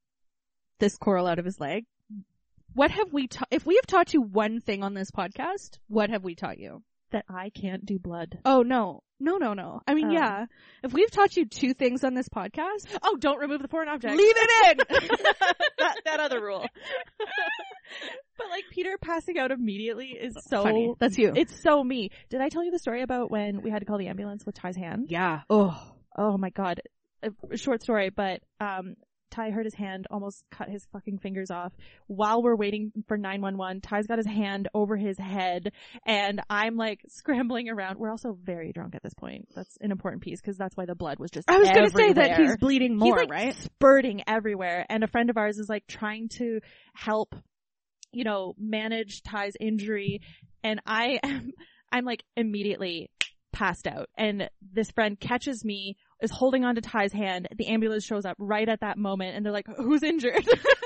this coral out of his leg. What have we taught? If we have taught you one thing on this podcast, what have we taught you? That I can't do blood. Oh, no. No, no, no. I mean, Oh. yeah. If we've taught you two things on this podcast, Oh, don't remove the foreign object. leave it in! that, that other rule. But like Peter passing out immediately is so funny. That's you. It's so me. Did I tell you the story about when we had to call the ambulance with Ty's hand? Yeah. Oh. Oh my god. A short story, but um Ty hurt his hand, almost cut his fucking fingers off. While we're waiting for nine one one, Ty's got his hand over his head, and I'm like scrambling around. We're also very drunk at this point. That's an important piece, because that's why the blood was just I was everywhere. gonna say that he's bleeding more, he's, like, right? spurting everywhere. And a friend of ours is like trying to help, you know, manage Ty's injury, and I am, I'm like immediately passed out. And this friend catches me, is holding on to Ty's hand. The ambulance shows up right at that moment, and they're like, who's injured?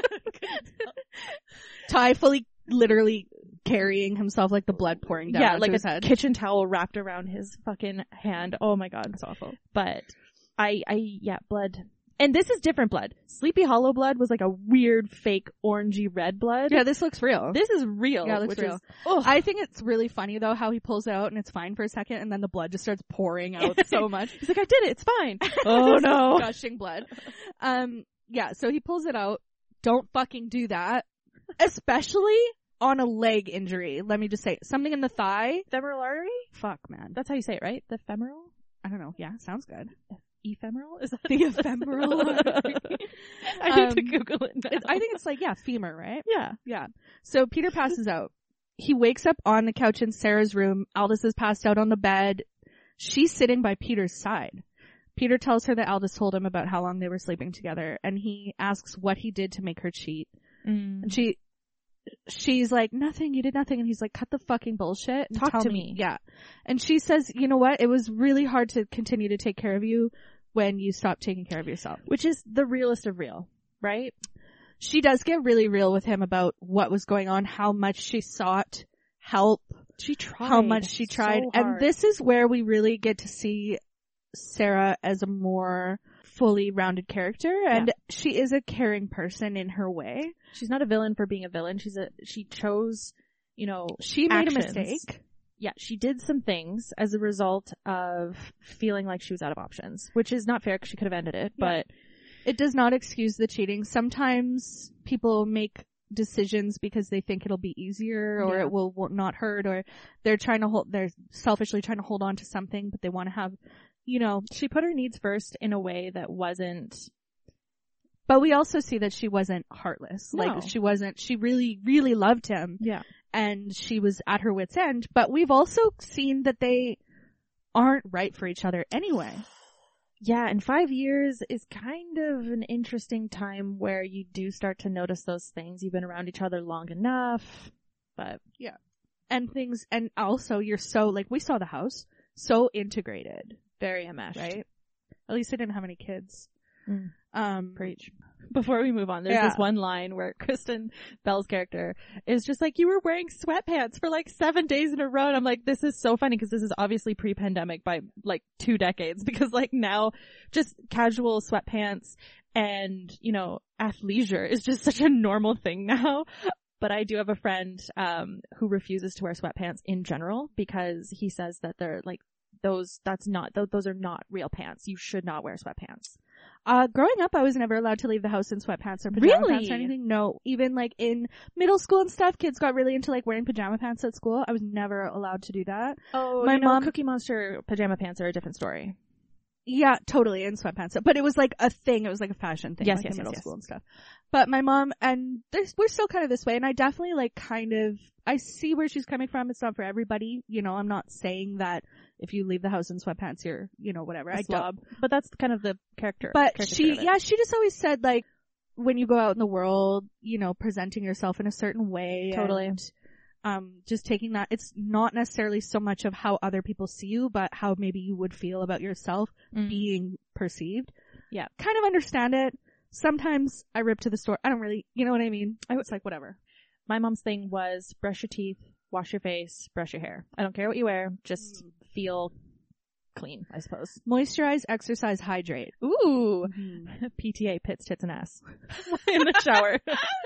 Ty fully, literally carrying himself, like the blood pouring down yeah, onto like his a head. kitchen towel wrapped around his fucking hand. Oh my god. That's awful. But I, I, yeah, blood. And this is different blood. Sleepy Hollow blood was like a weird, fake, orangey red blood. Yeah, this looks real. This is real. Yeah, it looks which real. Is, oh. I think it's really funny though how he pulls it out and it's fine for a second, and then the blood just starts pouring out so much. He's like, I did it. It's fine. Oh no. Gushing blood. Um, yeah, so he pulls it out. Don't fucking do that. Especially on a leg injury. Let me just say, something in the thigh. Femoral artery? Fuck, man. That's how you say it, right? The femoral? I don't know. Yeah, sounds good. Ephemeral? Is that The ephemeral artery. I need Um, to Google it now. It's, I think it's like, yeah, femur, right? Yeah. Yeah. So Peter passes out. He wakes up on the couch in Sarah's room. Aldous is passed out on the bed. She's sitting by Peter's side. Peter tells her that Aldous told him about how long they were sleeping together, and he asks what he did to make her cheat. Mm. And she, she's like, nothing, you did nothing. And he's like, cut the fucking bullshit and Talk tell to me. me. Yeah. And she says, you know what? It was really hard to continue to take care of you when you stopped taking care of yourself. Which is the realest of real, right? She does get really real with him about what was going on, how much she sought help, She tried. how much she tried. so And hard. this is where we really get to see Sarah as a more fully rounded character, and Yeah. she is a caring person in her way. She's not a villain for being a villain. She's a, she chose, you know, She made actions. a mistake. Yeah, she did some things as a result of feeling like she was out of options, which is not fair because she could have ended it, Yeah. but It does not excuse the cheating. Sometimes people make decisions because they think it'll be easier or Yeah. it will, will not hurt, or they're trying to hold, they're selfishly trying to hold on to something, but they want to have, you know, she put her needs first in a way that wasn't. but we also see that she wasn't heartless. No. Like she wasn't, she really, really loved him. Yeah. And she was at her wit's end, but we've also seen that they aren't right for each other anyway. Yeah, and five years is kind of an interesting time where you do start to notice those things. You've been around each other long enough, but Yeah. And things, and also you're so, like, we saw the house, so integrated, very enmeshed. right? At least I didn't have any kids. Mm. Um, Preach. Before we move on, there's Yeah. this one line where Kristen Bell's character is just like, you were wearing sweatpants for like seven days in a row. And I'm like, this is so funny because this is obviously pre-pandemic by like two decades because like now just casual sweatpants and, you know, athleisure is just such a normal thing now. But I do have a friend um who refuses to wear sweatpants in general because he says that they're like, those, that's not, th- those are not real pants. You should not wear sweatpants. Uh, growing up, I was never allowed to leave the house in sweatpants or pajama Really? pants or anything. No, even like in middle school and stuff, kids got really into like wearing pajama pants at school. I was never allowed to do that. Oh, My you know, mom- Cookie Monster pajama pants are a different story. Yeah, totally, in sweatpants. But it was like a thing. It was like a fashion thing. Yes, like yes, in yes, middle yes. school and stuff. But my mom, and there's, we're still kind of this way, and I definitely like kind of, I see where she's coming from. It's not for everybody. You know, I'm not saying that if you leave the house in sweatpants, you're, you know, whatever. A I slob. don't. But that's kind of the character. But caricature she, of it. yeah, she just always said like, when you go out in the world, you know, presenting yourself in a certain way. Totally. And, um, just taking that, it's not necessarily so much of how other people see you, but how maybe you would feel about yourself Mm. being perceived. Yeah. Kind of understand it. Sometimes I rip to the store. I don't really, you know what I mean? I was like, whatever. My mom's thing was brush your teeth, wash your face, brush your hair. I don't care what you wear, just feel clean, I suppose. Moisturize, exercise, hydrate. Ooh. Mm-hmm. P T A, pits, tits, and ass. In the shower.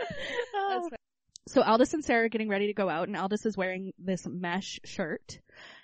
That's right. So Aldous and Sarah are getting ready to go out, and Aldous is wearing this mesh shirt.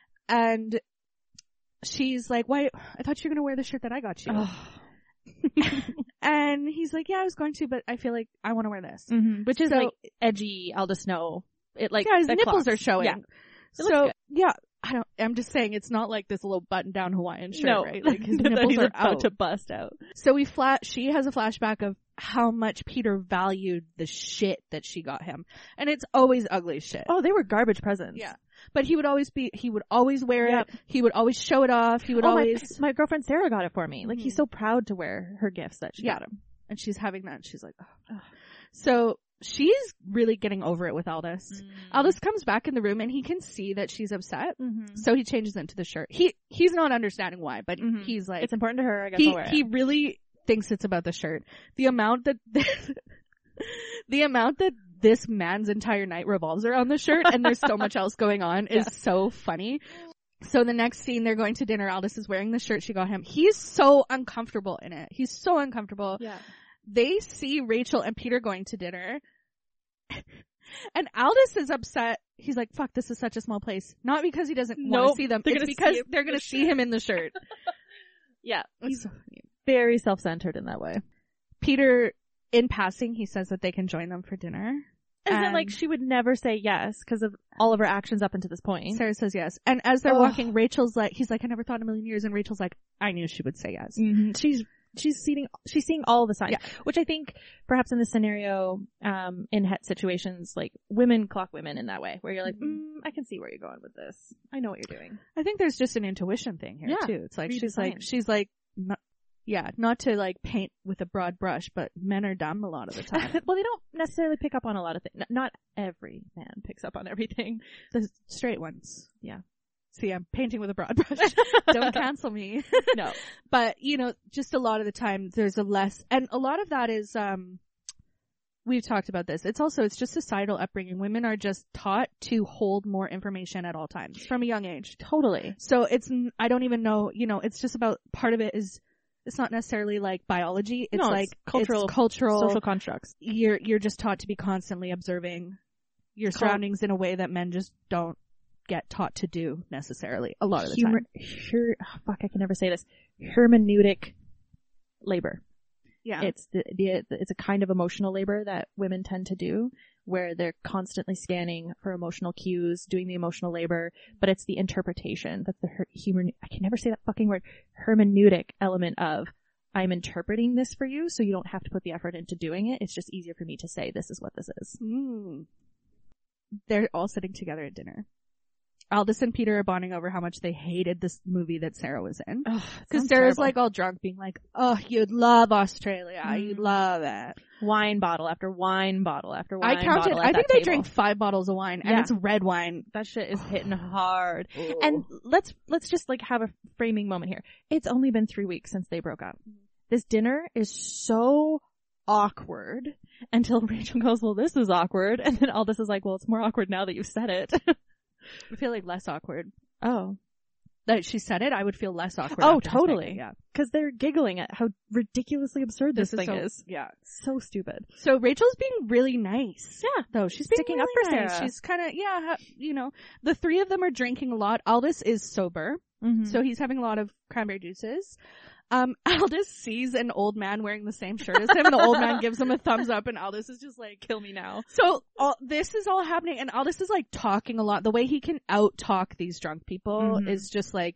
And she's like, why, I thought you were going to wear the shirt that I got you. Oh. And he's like, yeah, I was going to, but I feel like I want to wear this. Mm-hmm. Which is So- like edgy Aldous Snow. It like yeah, his the nipples clocks. are showing. Yeah. So, looks yeah, I don't, I'm just saying it's not like this little button down Hawaiian shirt, no, right? Like his that nipples he's are about out. to bust out. So we flat, she has a flashback of how much Peter valued the shit that she got him. And it's always ugly shit. Oh, they were garbage presents. Yeah. But he would always be, he would always wear Yep. it. He would always show it off. He would Oh, always, my, my girlfriend Sarah got it for me. Like, Mhm. he's so proud to wear her gifts that she Yeah. got him. and she's having that and she's like, oh. So she's really getting over it with Aldous. Mm. Aldous comes back in the room and he can see that she's upset. Mm-hmm. So he changes into the shirt. He, he's not understanding why, but Mhm. he's like, It's important to her, I guess he, I'll wear he it. really thinks it's about the shirt. The amount that, the amount that this man's entire night revolves around the shirt and there's so much else going on is so funny. So the next scene, they're going to dinner. Aldous is wearing the shirt she got him. He's so uncomfortable in it. He's so uncomfortable. Yeah. They see Rachel and Peter going to dinner. And Aldous is upset. He's like, fuck, this is such a small place. Not because he doesn't want Nope, to see them. they're It's gonna see because him they're in going the to see him in the shirt. Yeah. It's so funny. Very self-centered in that way. Peter, in passing, he says that they can join them for dinner. And then, And- like, she would never say yes because of all of her actions up until this point. Sarah says yes. And as they're Ugh. walking, Rachel's like, he's like, I never thought in a million years. And Rachel's like, I knew she would say yes. Mm-hmm. She's she's seeing she's seeing all the signs, Yeah. which I think perhaps in this scenario, um, in het situations, like women clock women in that way, where you're like, Mhm. mm, I can see where you're going with this. I know what you're doing. I think there's just an intuition thing here Yeah. too. It's like, Read she's the like, signs. she's like, not, yeah, not to like paint with a broad brush, but men are dumb a lot of the time. Well, they don't necessarily pick up on a lot of things. Not every man picks up on everything. The straight ones. Yeah. See, I'm painting with a broad brush. Don't cancel me. No. But, you know, just a lot of the time there's a less, and a lot of that is, um, we've talked about this. It's also, it's just societal upbringing. Women are just taught to hold more information at all times from a young age. Totally. So it's, n- I don't even know, you know, it's just about, part of it is, it's not necessarily like biology. It's No, like it's cultural- it's cultural. Social constructs. You're, you're just taught to be constantly observing your Cul- surroundings in a way that men just don't get taught to do necessarily a lot of the Humor, time. her, oh, fuck, I can never say this. Hermeneutic labor. Yeah. It's the, the it's a kind of emotional labor that women tend to do, where they're constantly scanning for emotional cues, doing the emotional labor, but it's the interpretation that's the her, humor. I can never say that fucking word. Hermeneutic element of I'm interpreting this for you, so you don't have to put the effort into doing it. It's just easier for me to say this is what this is. Mm. They're all sitting together at dinner. Aldous and Peter are bonding over how much they hated this movie that Sarah was in. Because Sarah's like all drunk, being like, oh, you'd love Australia. Mm. You'd love it. wine bottle after wine bottle after wine I counted, bottle at I think that they table. drank five bottles of wine, and Yeah. it's red wine. That shit is hitting hard. And let's let's just like have a framing moment here. It's only been three weeks since they broke up. This dinner is so awkward until Rachel goes, well, this is awkward. And then Aldous is like, well, it's more awkward now that you've said it. I feel like less awkward. Oh. That she said it, I would feel less awkward. Oh, after saying totally. it, yeah. Because they're giggling at how ridiculously absurd this, This is thing so- is. Yeah. So stupid. So Rachel's being really nice. Yeah. Though she's being Sticking up really for nice. Sarah. She's kind of, yeah, ha- you know, the three of them are drinking a lot. Aldous is sober. Mm-hmm. So he's having a lot of cranberry juices. Um, Aldous sees an old man wearing the same shirt as him, and the old man gives him a thumbs up, and Aldous is just like, kill me now. so all, this is all happening, and Aldous is like talking a lot. The way he can out-talk these drunk people Mhm. is just like,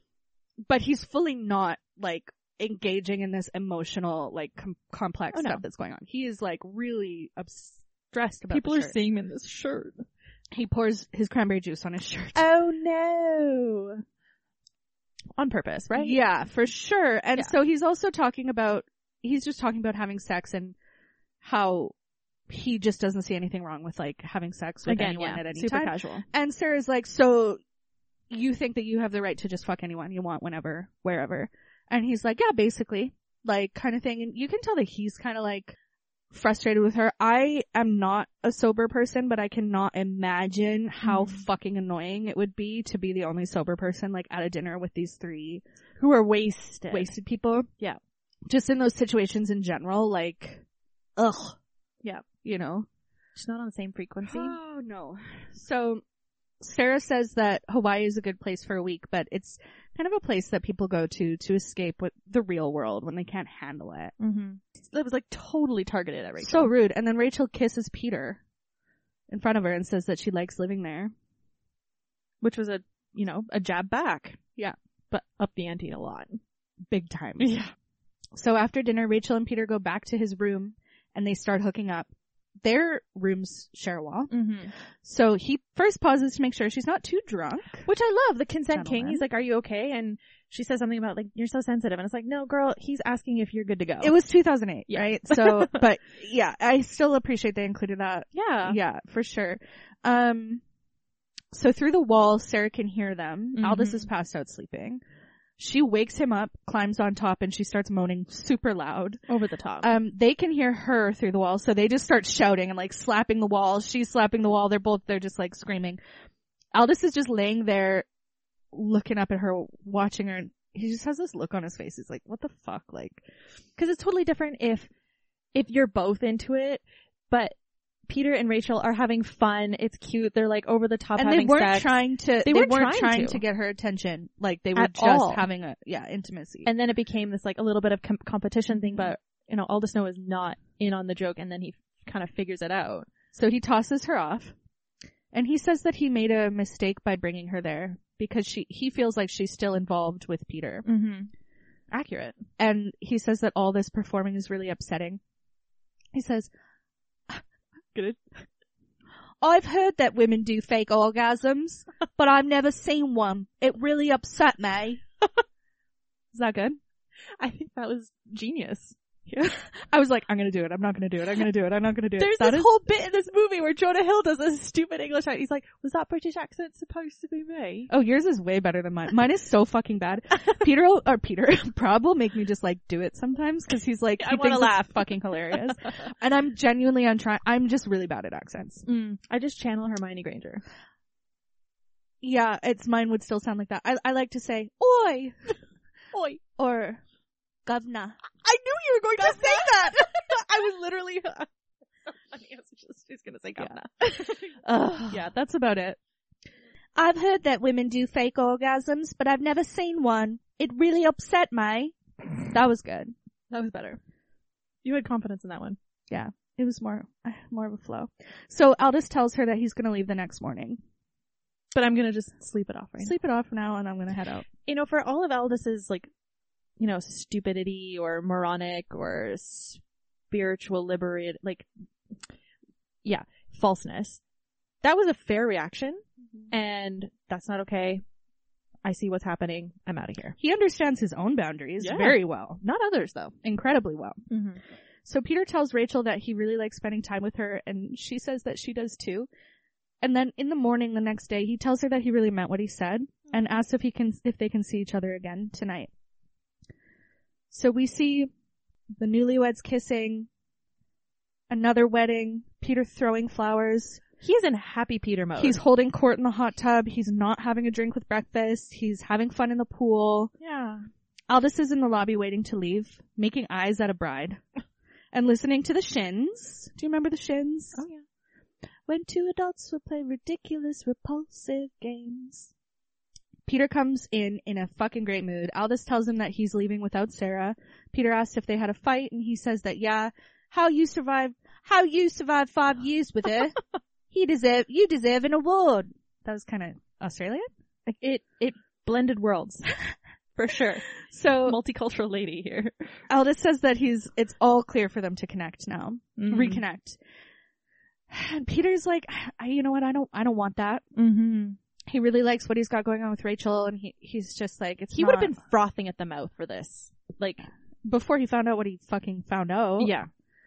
but he's fully not like engaging in this emotional, like com- complex Oh, no. stuff that's going on. He is like really obs- stressed about People the are shirt. seeing him in this shirt. He pours his cranberry juice on his shirt. Oh no. On purpose, right? Yeah, for sure. And Yeah. so he's also talking about, he's just talking about having sex and how he just doesn't see anything wrong with like having sex with Again, anyone yeah. at any Super time. casual. And Sarah's like, so you think that you have the right to just fuck anyone you want whenever, wherever. And he's like, yeah, basically, like kind of thing. And you can tell that he's kind of like frustrated with her. I am not a sober person, but I cannot imagine how Mhm. fucking annoying it would be to be the only sober person like at a dinner with these three Who are wasted. wasted people. Yeah. Just in those situations in general, like, ugh. Yeah. You know? She's not on the same frequency. Oh, no. So, Sarah says that Hawaii is a good place for a week, but it's kind of a place that people go to to escape with the real world when they can't handle it. Mm-hmm. It was like totally targeted at Rachel. So rude. And then Rachel kisses Peter in front of her and says that she likes living there. Which was a, you know, a jab back. Yeah. But up the ante a lot. Big time. Yeah. So after dinner, Rachel and Peter go back to his room and they start hooking up. Their rooms share a wall. Mm-hmm. So he first pauses to make sure she's not too drunk. Which I love. The consent Gentleman. king. He's like, are you okay? And she says something about, like, you're so sensitive. And it's like, no, girl, he's asking if you're good to go. It was two thousand eight, Yeah. right? So, but yeah, I still appreciate they included that. Yeah. Yeah, for sure. Um, so through the wall, Sarah can hear them. Mm-hmm. Aldous is passed out sleeping. She wakes him up, climbs on top, and she starts moaning super loud. Over the top. Um, they can hear her through the wall, so they just start shouting and like slapping the wall. She's slapping the wall. They're both, they're just like screaming. Aldous is just laying there looking up at her, watching her, and he just has this look on his face. He's like, what the fuck? Like, Because it's totally different if, if you're both into it, but Peter and Rachel are having fun. It's cute. They're like over the top and having they weren't sex. trying to, They they, weren't weren't, trying trying to. to. get her attention. Like they were At just all. having a, yeah, intimacy. And then it became this like a little bit of com- competition thing, but you know, Aldous Snow is not in on the joke, and then he f- kind of figures it out. So he tosses her off, and he says that he made a mistake by bringing her there because she, he feels like she's still involved with Peter. Mm-hmm. Accurate. And he says that all this performing is really upsetting. He says, Good. I've heard that women do fake orgasms, but I've never seen one. It really upset me. Is that good? I think that was genius. Yeah. I was like, I'm gonna do it. I'm not gonna do it. I'm gonna do it. I'm not gonna do it. There's That this is- whole bit in this movie where Jonah Hill does a stupid English accent. He's like, was that British accent supposed to be me? Oh, yours is way better than mine. Mine is so fucking bad. Peter, will- or Peter, Prob will make me just like do it sometimes because he's like, I he wanna thinks laugh. it's fucking hilarious. And I'm genuinely on try. I'm just really bad at accents. Mm, I just channel Hermione Granger. Yeah, it's mine would still sound like that. I I like to say, oi, Oi. or governor. I knew you were going to say that. I was literally. So funny. I was just, just gonna say governor. Ugh. Yeah, that's about it. I've heard that women do fake orgasms, but I've never seen one. It really upset me. That was good. That was better. You had confidence in that one. Yeah, it was more more of a flow. So Aldous tells her that he's going to leave the next morning. But I'm gonna just sleep it off right Sleep it off now, and I'm going to head out. now. You know, for all of Aldis's, like, you know, stupidity or moronic or spiritual liberate, like, yeah, falseness, that was a fair reaction, mm-hmm. and that's not okay. I see what's happening. I'm out of here. He understands his own boundaries Yeah. very well. Not others, though. Incredibly well. Mm-hmm. So Peter tells Rachel that he really likes spending time with her, and she says that she does too. And then in the morning the next day, he tells her that he really meant what he said and asks if he can, if they can see each other again tonight. So we see the newlyweds kissing, another wedding, Peter throwing flowers. He is in happy Peter mode. He's holding court in the hot tub. He's not having a drink with breakfast. He's having fun in the pool. yeah. Aldous is in the lobby waiting to leave, making eyes at a bride, and listening to the Shins. Do you remember the Shins? Oh yeah. When two adults will play ridiculous, repulsive games. Peter comes in in a fucking great mood. Aldous tells him that he's leaving without Sarah. Peter asks if they had a fight, and he says that, yeah, how you survived, how you survived five years with her. He deserve, you deserve an award. That was kind of Australian? It, it blended worlds. For sure. So, Multicultural lady here. Aldous says that he's, it's all clear for them to connect now. Mm-hmm. Reconnect. And Peter's like, I, you know what, I don't, I don't want that. Mm-hmm. He really likes what he's got going on with Rachel, and he, he's just like, it's He not... would have been frothing at the mouth for this. Like, before he found out what he fucking found out. yeah.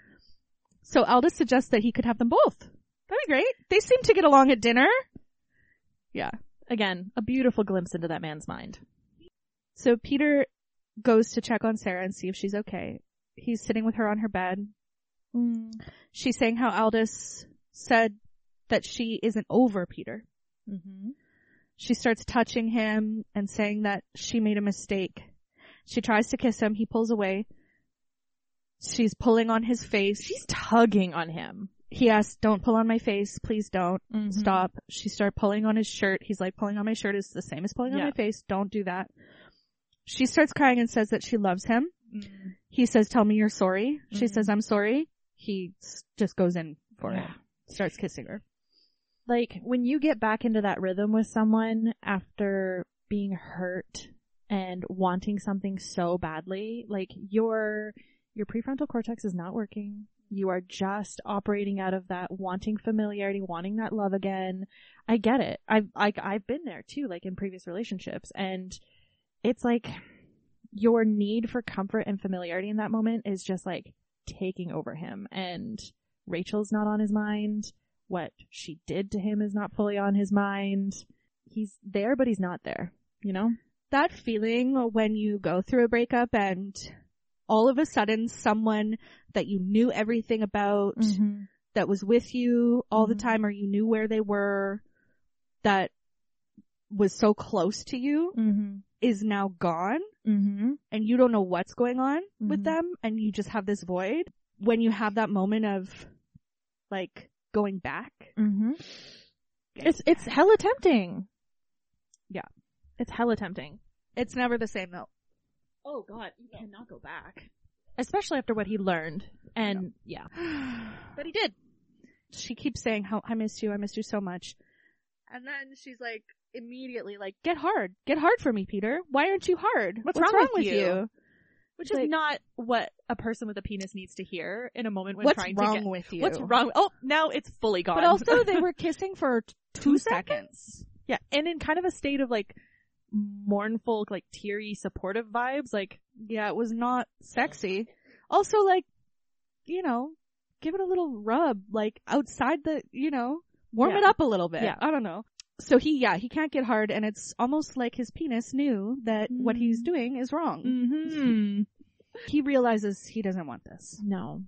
So Aldous suggests that he could have them both. That'd be great. They seem to get along at dinner. Yeah. Again, a beautiful glimpse into that man's mind. So Peter goes to check on Sarah and see if she's okay. He's sitting with her on her bed. Mm. She's saying how Aldous said that she isn't over Peter. Mm-hmm. She starts touching him and saying that she made a mistake. She tries to kiss him. He pulls away. She's pulling on his face. She's tugging on him. he asked, don't pull on my face. Please don't. Mm-hmm. Stop. She started pulling on his shirt. He's like, pulling on my shirt is the same as pulling yeah. on my face. Don't do that. She starts crying and says that she loves him. Mm-hmm. He says, tell me you're sorry. She Mm-hmm. says, I'm sorry. He s- just goes in for yeah. it. Starts kissing her. Like, when you get back into that rhythm with someone after being hurt and wanting something so badly, like, your, your prefrontal cortex is not working. You are just operating out of that wanting familiarity, wanting that love again. I get it. I've, I, I've been there too, like in previous relationships. And it's like your need for comfort and familiarity in that moment is just like taking over him. And Rachel's not on his mind. What she did to him is not fully on his mind. He's there, but he's not there, you know? That feeling when you go through a breakup and all of a sudden someone that you knew everything about, Mm-hmm. that was with you all Mm-hmm. the time, or you knew where they were, that was so close to you, Mm-hmm. is now gone, Mm-hmm. and you don't know what's going on Mm-hmm. with them, and you just have this void. When you have that moment of, like, going back. Mm-hmm. It's, it's hella tempting. Yeah. It's hella tempting. It's never the same though. Oh god, you cannot go back. Especially after what he learned. And, No. yeah. But he did. She keeps saying, how I missed you, I missed you so much. And then she's like, immediately like, get hard. Get hard for me, Peter. Why aren't you hard? What's wrong with you? Which Like, is not what a person with a penis needs to hear in a moment when what's trying wrong to get... with you? What's wrong? Oh, now it's fully gone. But also they were kissing for t- two, Two seconds. seconds? Yeah, and in kind of a state of like mournful, like teary, supportive vibes. Like, Yeah, it was not sexy. Also, like, you know, give it a little rub, like outside the, you know, warm Yeah. it up a little bit. Yeah. I don't know. So he, yeah, he can't get hard, and it's almost like his penis knew that what he's Mm. doing is wrong. mm-hmm. He realizes he doesn't want this. No.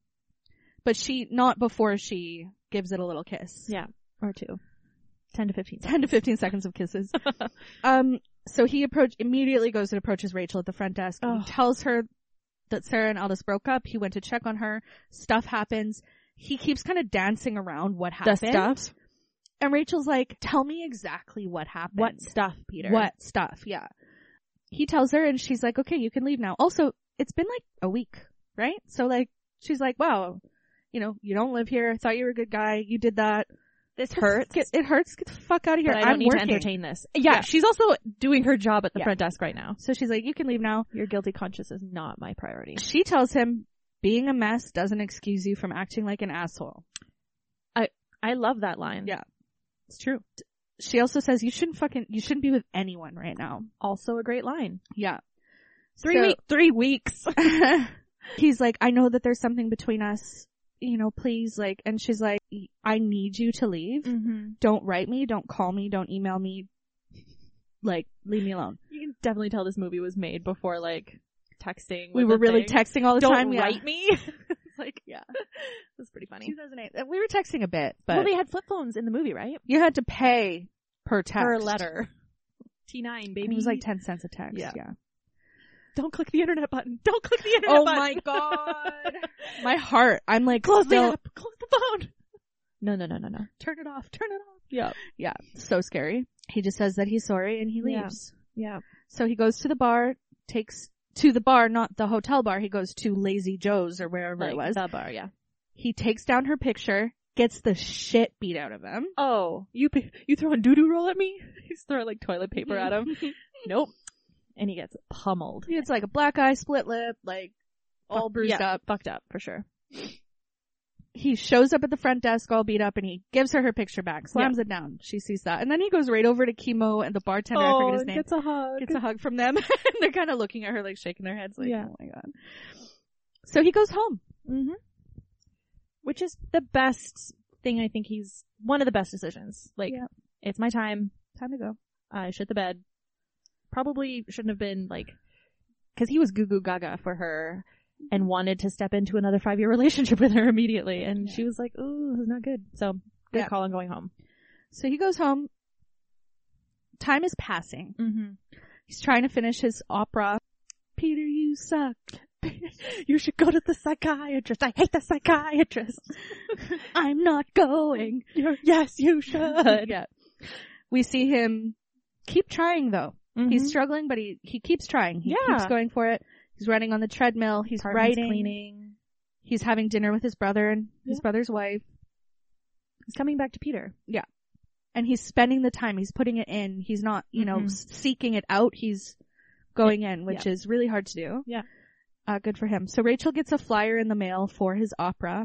But she, not before she gives it a little kiss. Yeah. Or two. Ten to fifteen. ten to fifteen seconds of kisses. um, so he approach, immediately goes and approaches Rachel at the front desk. Oh. He tells her that Sarah and Aldous broke up. He went to check on her. Stuff happens. He keeps kind of dancing around what The happened. stuff? And Rachel's like, tell me exactly what happened. What stuff, Peter? What stuff, yeah. He tells her and she's like, okay, you can leave now. Also, it's been like a week, right? So like, she's like, wow, you know, you don't live here. I thought you were a good guy. You did that. This Just hurts. Get, it hurts. Get the fuck out of here. But I don't I'm need working. to entertain this. Yeah, Yeah. she's also doing her job at the Yeah. front desk right now. So she's like, you can leave now. Your guilty conscience is not my priority. She tells him, being a mess doesn't excuse you from acting like an asshole. I love that line. Yeah. It's true. She also says, you shouldn't fucking, you shouldn't be with anyone right now. Also a great line. Yeah. Three So- week, three weeks. He's like, I know that there's something between us, you know, please, like, and she's like, I need you to leave. Mm-hmm. Don't write me, don't call me, don't email me. Like, leave me alone. You can definitely tell this movie was made before like texting. We was were a really thing. texting all the Don't time. Yeah. write me. It's like, Yeah. that's pretty funny. two thousand eight. We were texting a bit, but Well, they had flip phones in the movie, right? you had to pay per text. Per letter. T nine, baby. It was like ten cents a text. Yeah. Yeah. Don't click the internet button. Don't click the internet Oh button. my god. My heart. I'm like, Close still, the app. Close the phone. No, no, no, no, no. turn it off, turn it off. Yeah. Yeah. So scary. He just says that he's sorry and he Yeah. leaves. Yeah. So he goes to the bar, takes to the bar, not the hotel bar. He goes to Lazy Joe's or wherever Like it was. the bar, yeah. He takes down her picture, gets the shit beat out of him. Oh, you p- you throwing doo-doo roll at me? He's throwing like toilet paper at him. Nope. And he gets pummeled. It's like a black eye, split lip, like all Fuck- bruised yeah, up. Fucked up, for sure. He shows up at the front desk all beat up and he gives her her picture back, slams it down. She sees that. And then he goes right over to Chemo and the bartender, I forget his name, gets a hug. gets a hug from them. And they're kind of looking at her like shaking their heads like, Yeah. oh my god. So he goes home. Mm-hmm. Which is the best thing. I think he's one of the best decisions. Like, Yeah. it's my time. Time to go. I shit the bed. Probably shouldn't have been like, cause he was goo goo gaga for her and wanted to step into another five year relationship with her immediately. And Yeah. she was like, ooh, this is not good. So good Yeah. call on going home. So he goes home. Time is passing. Mm-hmm. He's trying to finish his opera. Peter, you suck. You should go to the psychiatrist. I hate the psychiatrist. I'm not going. You're, yes, you should. Yeah. We see him keep trying though. Mm-hmm. He's struggling, but he, he keeps trying. He Yeah. keeps going for it. He's running on the treadmill. He's Apartment's writing. cleaning. He's having dinner with his brother and his Yeah. brother's wife. He's coming back to Peter. And he's spending the time. He's putting it in. He's not, you know, Mhm. s- seeking it out. He's going in, which Yeah. is really hard to do. Yeah. Uh, good for him. So Rachel gets a flyer in the mail for his opera.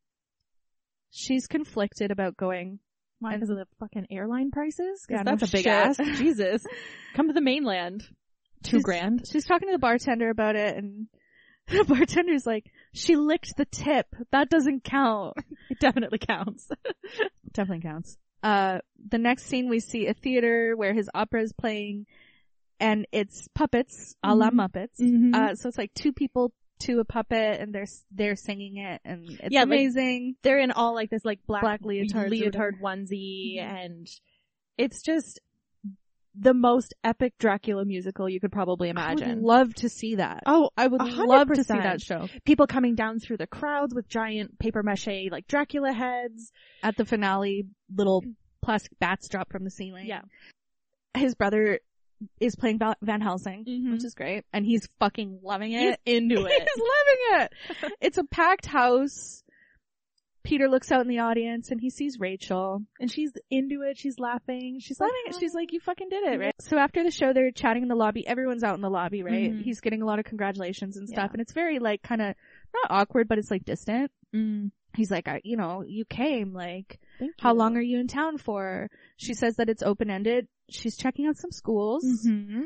She's conflicted about going. Why? And- Because of the fucking airline prices? Because Yeah, no that's a big shit. ask. Jesus. Come to the mainland. Two She's- grand. She's talking to the bartender about it, and the bartender's like, she licked the tip. That doesn't count. It definitely counts. Definitely counts. Uh, the next scene we see a theater where his opera is playing, and it's puppets, a la Mhm. Muppets. Mhm. Uh, so it's like two people to a puppet, and they're they're singing it, and it's Yeah, like, amazing. They're in all like this like black, Black leotards or leotard onesie, Mhm. and it's just the most epic Dracula musical you could probably I imagine. would love to see that. Oh, I would a hundred love to see percent. that show. people coming down through the crowds with giant paper mache like Dracula heads. At the finale, little plastic bats drop from the ceiling. Yeah. His brother is playing Val- Van Helsing, Mhm. which is great, and he's fucking loving He's it. into it. He's loving it. It's a packed house. Peter looks out in the audience and he sees Rachel. And she's into it. She's laughing. She's Loving like, it. She's like, you fucking did it, right? So after the show, they're chatting in the lobby. Everyone's out in the lobby, right? Mhm. He's getting a lot of congratulations and stuff. Yeah. And it's very like kind of not awkward, but it's like distant. mm, He's like, I, you know, you came, like, thank how you. long are you in town for? She says that it's open-ended. She's checking out some schools. Mm-hmm.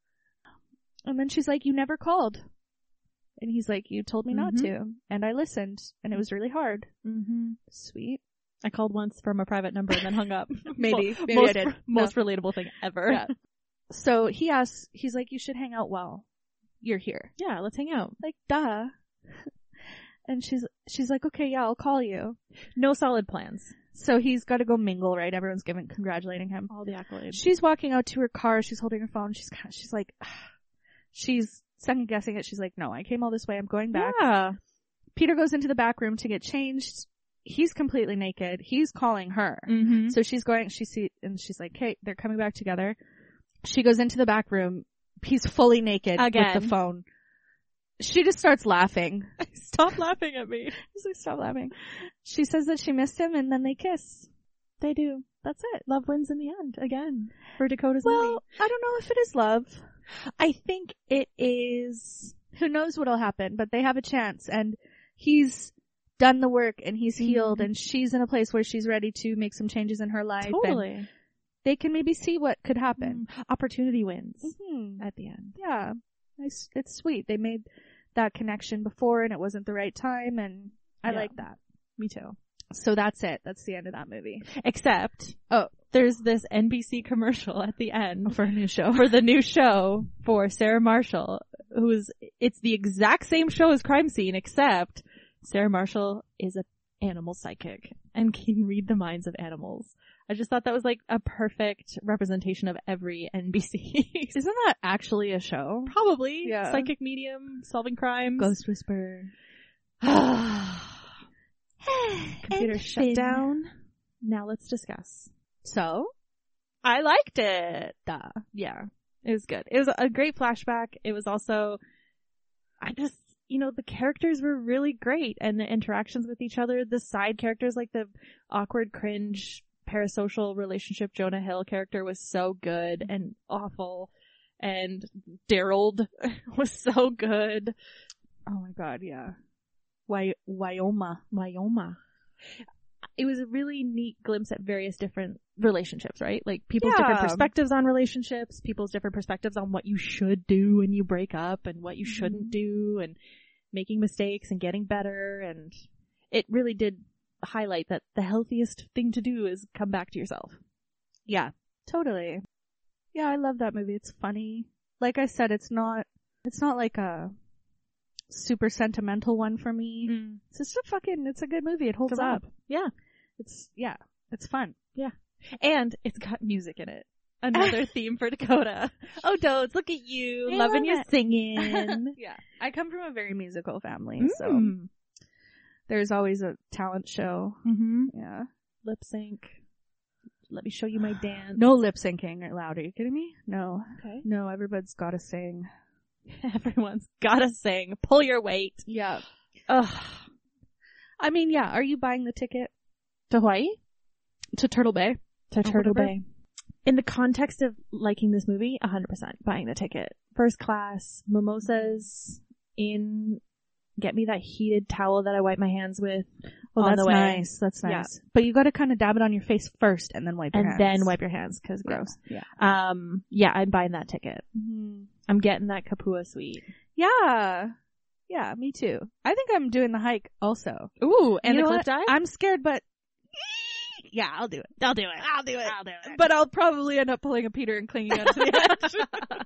And then she's like, you never called. And he's like, you told me not Mhm. to. And I listened. And it was really hard. Mm-hmm. Sweet. I called once from a private number and then hung up. Maybe. Mo- Maybe most, I did. Most relatable thing ever. Yeah. So he asks, he's like, you should hang out while you're here. Yeah, let's hang out. Like, duh. And she's, she's like, okay, yeah, I'll call you. No solid plans. So he's got to go mingle, right? Everyone's giving, congratulating him. All the accolades. She's walking out to her car. She's holding her phone. She's kind of, she's like, she's second guessing it. She's like, no, I came all this way. I'm going back. Yeah. Peter goes into the back room to get changed. He's completely naked. He's calling her. Mm-hmm. So she's going, she see, and she's like, hey, they're coming back together. She goes into the back room. He's fully naked Again. with the phone. She just starts laughing. Stop laughing at me. She's like, stop laughing. She says that she missed him and then they kiss. They do. That's it. Love wins in the end. Again. For Dakota's movie. Well, I don't know if it is love. I think it is. Who knows what'll happen, but they have a chance, and he's done the work and he's healed, Mhm. and she's in a place where she's ready to make some changes in her life. and Totally. they can maybe see what could happen. Mm. Opportunity wins Mm-hmm. at the end. Yeah. It's, it's sweet. They made that connection before and it wasn't the right time, and I Yeah. like that. Me too. So that's it. That's the end of that movie. Except, Oh. there's this N B C commercial at the end For a new show. for the new show for Sarah Marshall, who's, it's the exact same show as Crime Scene, except Sarah Marshall is a animal psychic and can read the minds of animals. I just thought that was like a perfect representation of every N B C. Isn't that actually a show? Probably. Yeah. Psychic medium, solving crimes. Ghost Whisperer. Computer And shut Finn. down. Now let's discuss. So? I liked it. Duh. Yeah. It was good. It was a great flashback. It was also, I just, you know, the characters were really great, and the interactions with each other, the side characters, like the awkward, cringe, parasocial relationship Jonah Hill character was so good and awful, and Daryl was so good. Oh my god, yeah. Wy- Wyoma. Wyoma. It was a really neat glimpse at various different relationships, right? Like people's Yeah. different perspectives on relationships, people's different perspectives on what you should do when you break up and what you Mhm. shouldn't do, and making mistakes and getting better. And it really did highlight that the healthiest thing to do is come back to yourself. Yeah, totally. Yeah, I love that movie. It's funny. Like I said, it's not, it's not like a super sentimental one for me. Mm. It's just a fucking, it's a good movie. It holds It's a up. vibe. Yeah. It's, yeah, it's fun. And it's got music in it. Another theme for Dakota. Oh, Dodes, look at you. I Loving love you it. singing. Yeah. I come from a very musical family, so. Mm. There's always a talent show. Mm-hmm. Yeah. Lip sync. Let me show you my dance. No lip syncing allowed. Are you kidding me? No. Okay. No, everybody's gotta sing. Everyone's gotta sing. Pull your weight. Yeah. Ugh. I mean, yeah. Are you buying the ticket To Hawaii? to Turtle Bay? To Turtle whatever. Bay. In the context of liking this movie, one hundred percent buying the ticket. First class, mimosas, in, get me that heated towel that I wipe my hands with Oh, on that's the way. nice. That's Yeah. nice. But you gotta kind of dab it on your face first and then wipe your And hands. then wipe your hands, cause Yeah. gross. Yeah. Um, yeah, I'm buying that ticket. Mm-hmm. I'm getting that Kapua suite. Yeah. Yeah, me too. I think I'm doing the hike also. Ooh, and You the know cliff what? dive? I'm scared, but yeah, I'll do it. I'll do it. I'll do it. I'll do it. But I'll probably end up pulling a Peter and clinging onto the edge.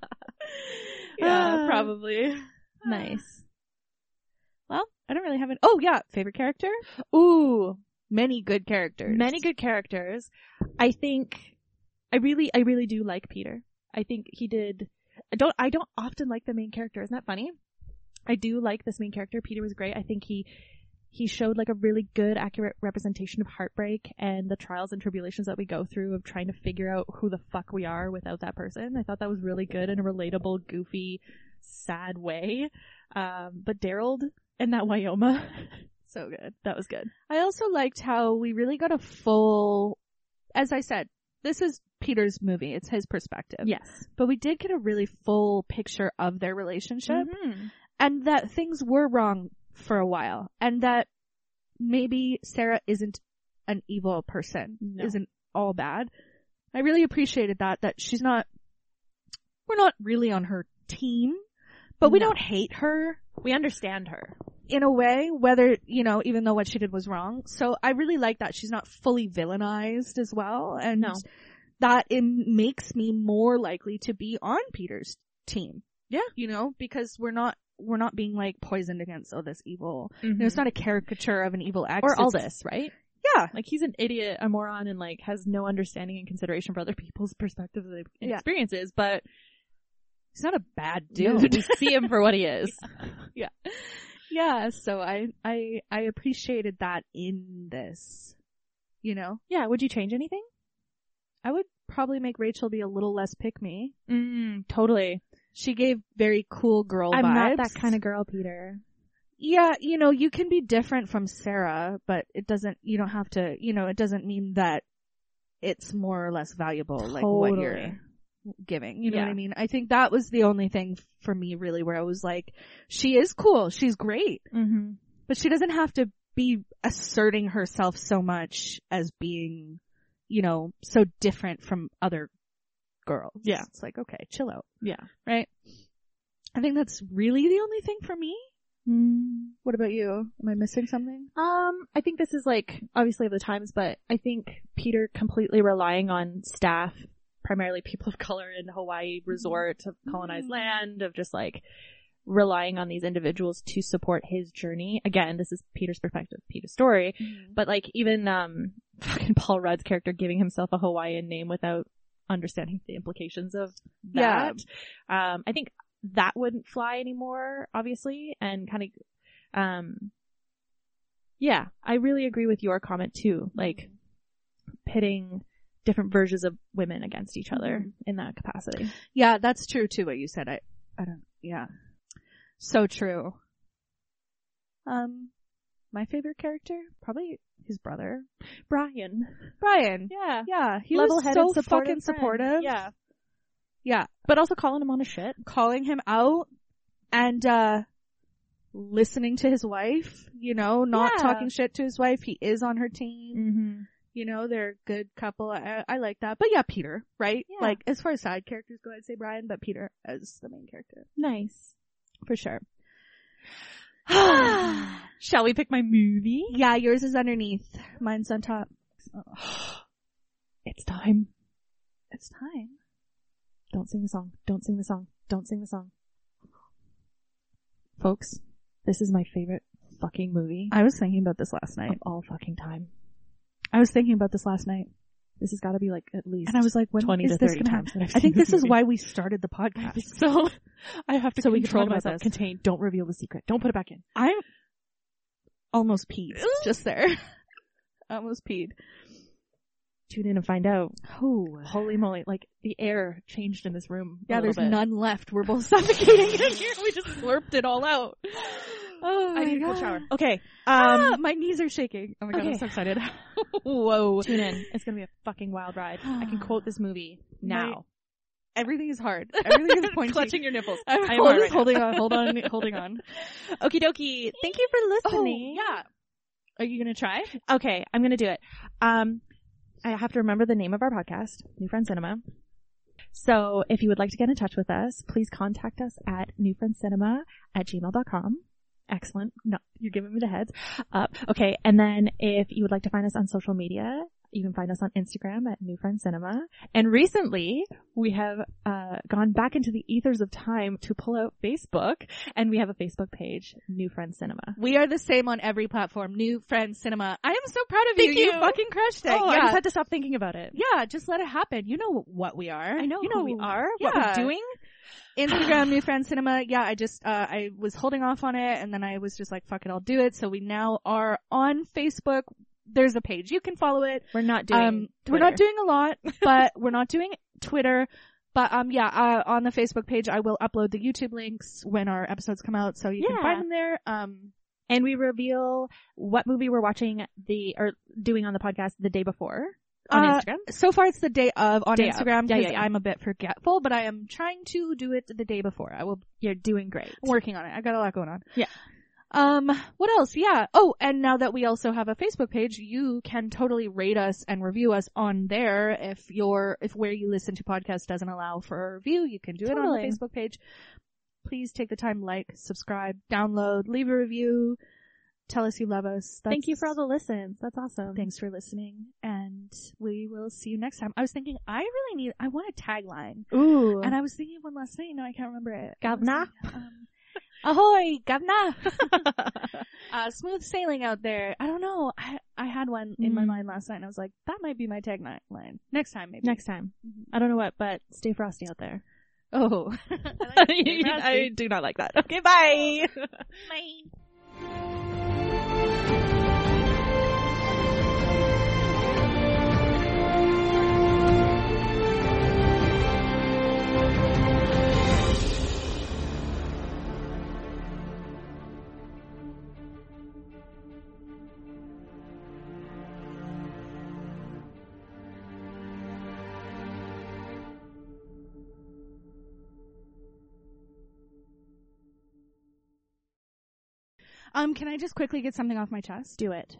yeah, Ah. probably. Nice. Well, I don't really have an. Oh yeah, favorite character? Ooh, Many good characters. many good characters. I think I really, I really do like Peter. I think he did. I don't, I don't often like the main character. Isn't that funny? I do like this main character. Peter was great. I think he, he showed like a really good, accurate representation of heartbreak and the trials and tribulations that we go through of trying to figure out who the fuck we are without that person. I thought that was really good in a relatable, goofy, sad way. Um, but Daryl and that Wyoma, So good. that was good. I also liked how we really got a full, as I said, this is Peter's movie. It's his perspective. Yes. But we did get a really full picture of their relationship Mm-hmm. and that things were wrong for a while and that maybe Sarah isn't an evil person, No. isn't all bad. I really appreciated that, that she's not, we're not really on her team, but we No. don't hate her We understand her. in a way, whether, you know, even though what she did was wrong. So I really like that she's not fully villainized as well. And No. that it makes me more likely to be on Peter's team. Yeah. You know, because we're not, we're not being like poisoned against, oh, this evil. Mm-hmm. You know, it's not a caricature of an evil ex. or It's- Aldous, right? Yeah. Like he's an idiot, a moron, and like has no understanding and consideration for other people's perspectives and Yeah. experiences. But He's not a bad no, dude. we see him for what he is. yeah. Yeah. So I, I, I appreciated that in this, you know, Yeah. Would you change anything? I would probably make Rachel be a little less pick me. Mm, totally. She gave very cool girl I'm vibes. not that kind of girl, Peter. Yeah, you know, you can be different from Sarah, but it doesn't, you don't have to, you know, it doesn't mean that it's more or less valuable, like what you're Totally. giving. You know Yeah. what I mean? I think that was the only thing for me really where I was like, she is cool, she's great, Mm-hmm. but she doesn't have to be asserting herself so much as being, you know, so different from other girls. Yeah. It's like, okay, chill out, Yeah. right? I think that's really the only thing for me. Mm. What about you? Am I missing something? Um, I think this is like obviously of the times, but I think Peter completely relying on staff, primarily people of color in Hawaii resort of colonized Mm. land, of just like relying on these individuals to support his journey. Again, this is Peter's perspective, Peter's story, but like even um fucking Paul Rudd's character giving himself a Hawaiian name without understanding the implications of that. Um, I think that wouldn't fly anymore, obviously, and kind of, um, yeah, I really agree with your comment too, like pitting different versions of women against each other Mhm. in that capacity. Yeah, that's true too, what you said. I, I don't, yeah. So true. Um, my favorite character? Probably his brother. Brian. Brian. Yeah. Yeah, he Level-headed, was so supportive fucking friend. supportive. Yeah. Yeah. But also calling him on his shit. Calling him out and, uh, listening to his wife, you know, not Yeah. talking shit to his wife. He is on her team. Mm-hmm. You know, they're a good couple. I, I like that. But yeah, Peter, right? Yeah. Like, as far as side characters go, I'd say Brian, but Peter as the main character. Nice. For sure. Shall we pick my movie? Yeah, yours is underneath. Mine's on top. It's time. It's time. Don't sing the song. Don't sing the song. Don't sing the song. Folks, this is my favorite fucking movie I was thinking about this last night. of all fucking time. I was thinking about this last night. This has got to be like at least And I was like, when twenty is to this thirty gonna times happen? that I've I think seen this is movie. why we started the I podcast. think so. I have to So we can control talk about myself. this. Contain. Don't reveal the secret. Don't put it back in. I'm, almost peed just there. Almost peed. Tune in and find out. Oh, Holy moly. Like, the air changed in this room. yeah, there's bit. none left. We're both suffocating in here. We just slurped it all out. Oh, I need a God. cold shower. Okay. Ah, Um, my knees are shaking. Oh my God, okay. I'm so excited. Whoa. tune in. It's gonna be a fucking wild ride. I can quote this movie now. Everything is hard. Everything is pointy. Clutching your nipples. I'm I am hold- hard right holding on, hold on, holding on. Okie dokie. Thank you for listening. Oh, yeah. Are you gonna try? Okay, I'm gonna do it. Um, I have to remember the name of our podcast, New Friend Cinema. So if you would like to get in touch with us, please contact us at newfriendcinema at gmail dot com. Excellent. No, you're giving me the heads up. Okay, and then if you would like to find us on social media, you can find us on Instagram at New Friend Cinema. And recently, we have uh gone back into the ethers of time to pull out Facebook, and we have a Facebook page, New Friend Cinema. We are the same on every platform. New Friend Cinema. I am so proud of Thank you. you. fucking crushed it. Oh, I yeah. just had to stop thinking about it. yeah, just let it happen. You know what we are. I know you know who we are, what Yeah. we're doing. Instagram, New Friend Cinema. Yeah, I just, uh, I was holding off on it and then I was just like, fuck it, I'll do it. So we now are on Facebook. There's a page. You can follow it. We're not doing Um, we're not doing a lot, but we're not doing Twitter. But, um, yeah, uh, on the Facebook page, I will upload the YouTube links when our episodes come out. So you Yeah. can find them there. Um, And we reveal what movie we're watching the, or doing on the podcast the day before on Uh, Instagram. so far it's the day of on Day of. Instagram Yeah, because yeah, yeah. I'm a bit forgetful, but I am trying to do it the day before. I will, You're doing great. I'm working on it. I got a lot going on. Yeah. Um, what else? Yeah. Oh, and now that we also have a Facebook page, you can totally rate us and review us on there. If your, if where you listen to podcasts doesn't allow for a review, you can do it on Totally. the Facebook page. Please take the time, like, subscribe, download, leave a review, tell us you love us. That's, Thank you for all the listens. That's awesome. Thanks for listening, and we will see you next time. I was thinking, I really need, I want a tagline. Ooh. And I was thinking of one last night. No, I can't remember it. Gavna? Um, ahoy, Gavna! uh, smooth sailing out there. I don't know. I I had one in my Mm. mind last night, and I was like, that might be my tagline. Line. Next time, maybe. Next time. Mhm. I don't know what, but stay frosty out there. Oh. I like to stay frosty. I do not like that. Okay, bye. Bye. Um, can I just quickly get something off my chest? Do it.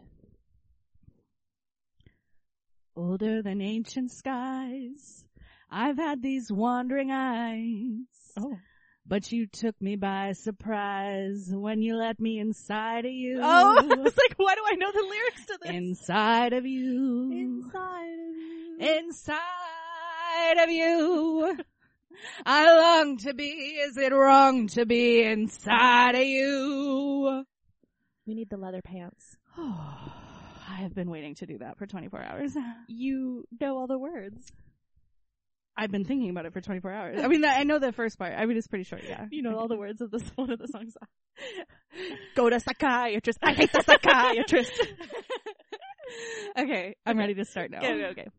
Older than ancient skies, I've had these wandering eyes. Oh. But you took me by surprise when you let me inside of you. Oh, I was like, why do I know the lyrics to this? Inside of you. Inside of you. Inside of you. I long to be, is it wrong to be inside of you? We need the leather pants. I have been waiting to do that for twenty-four hours. You know all the words. I've been thinking about it for twenty-four hours. I mean, I know the first part. I mean, it's pretty short, yeah. You know all the words of this one of the songs. Go to psychiatrist. I hate the psychiatrist. Okay, I'm ready to start now. Okay, okay, okay.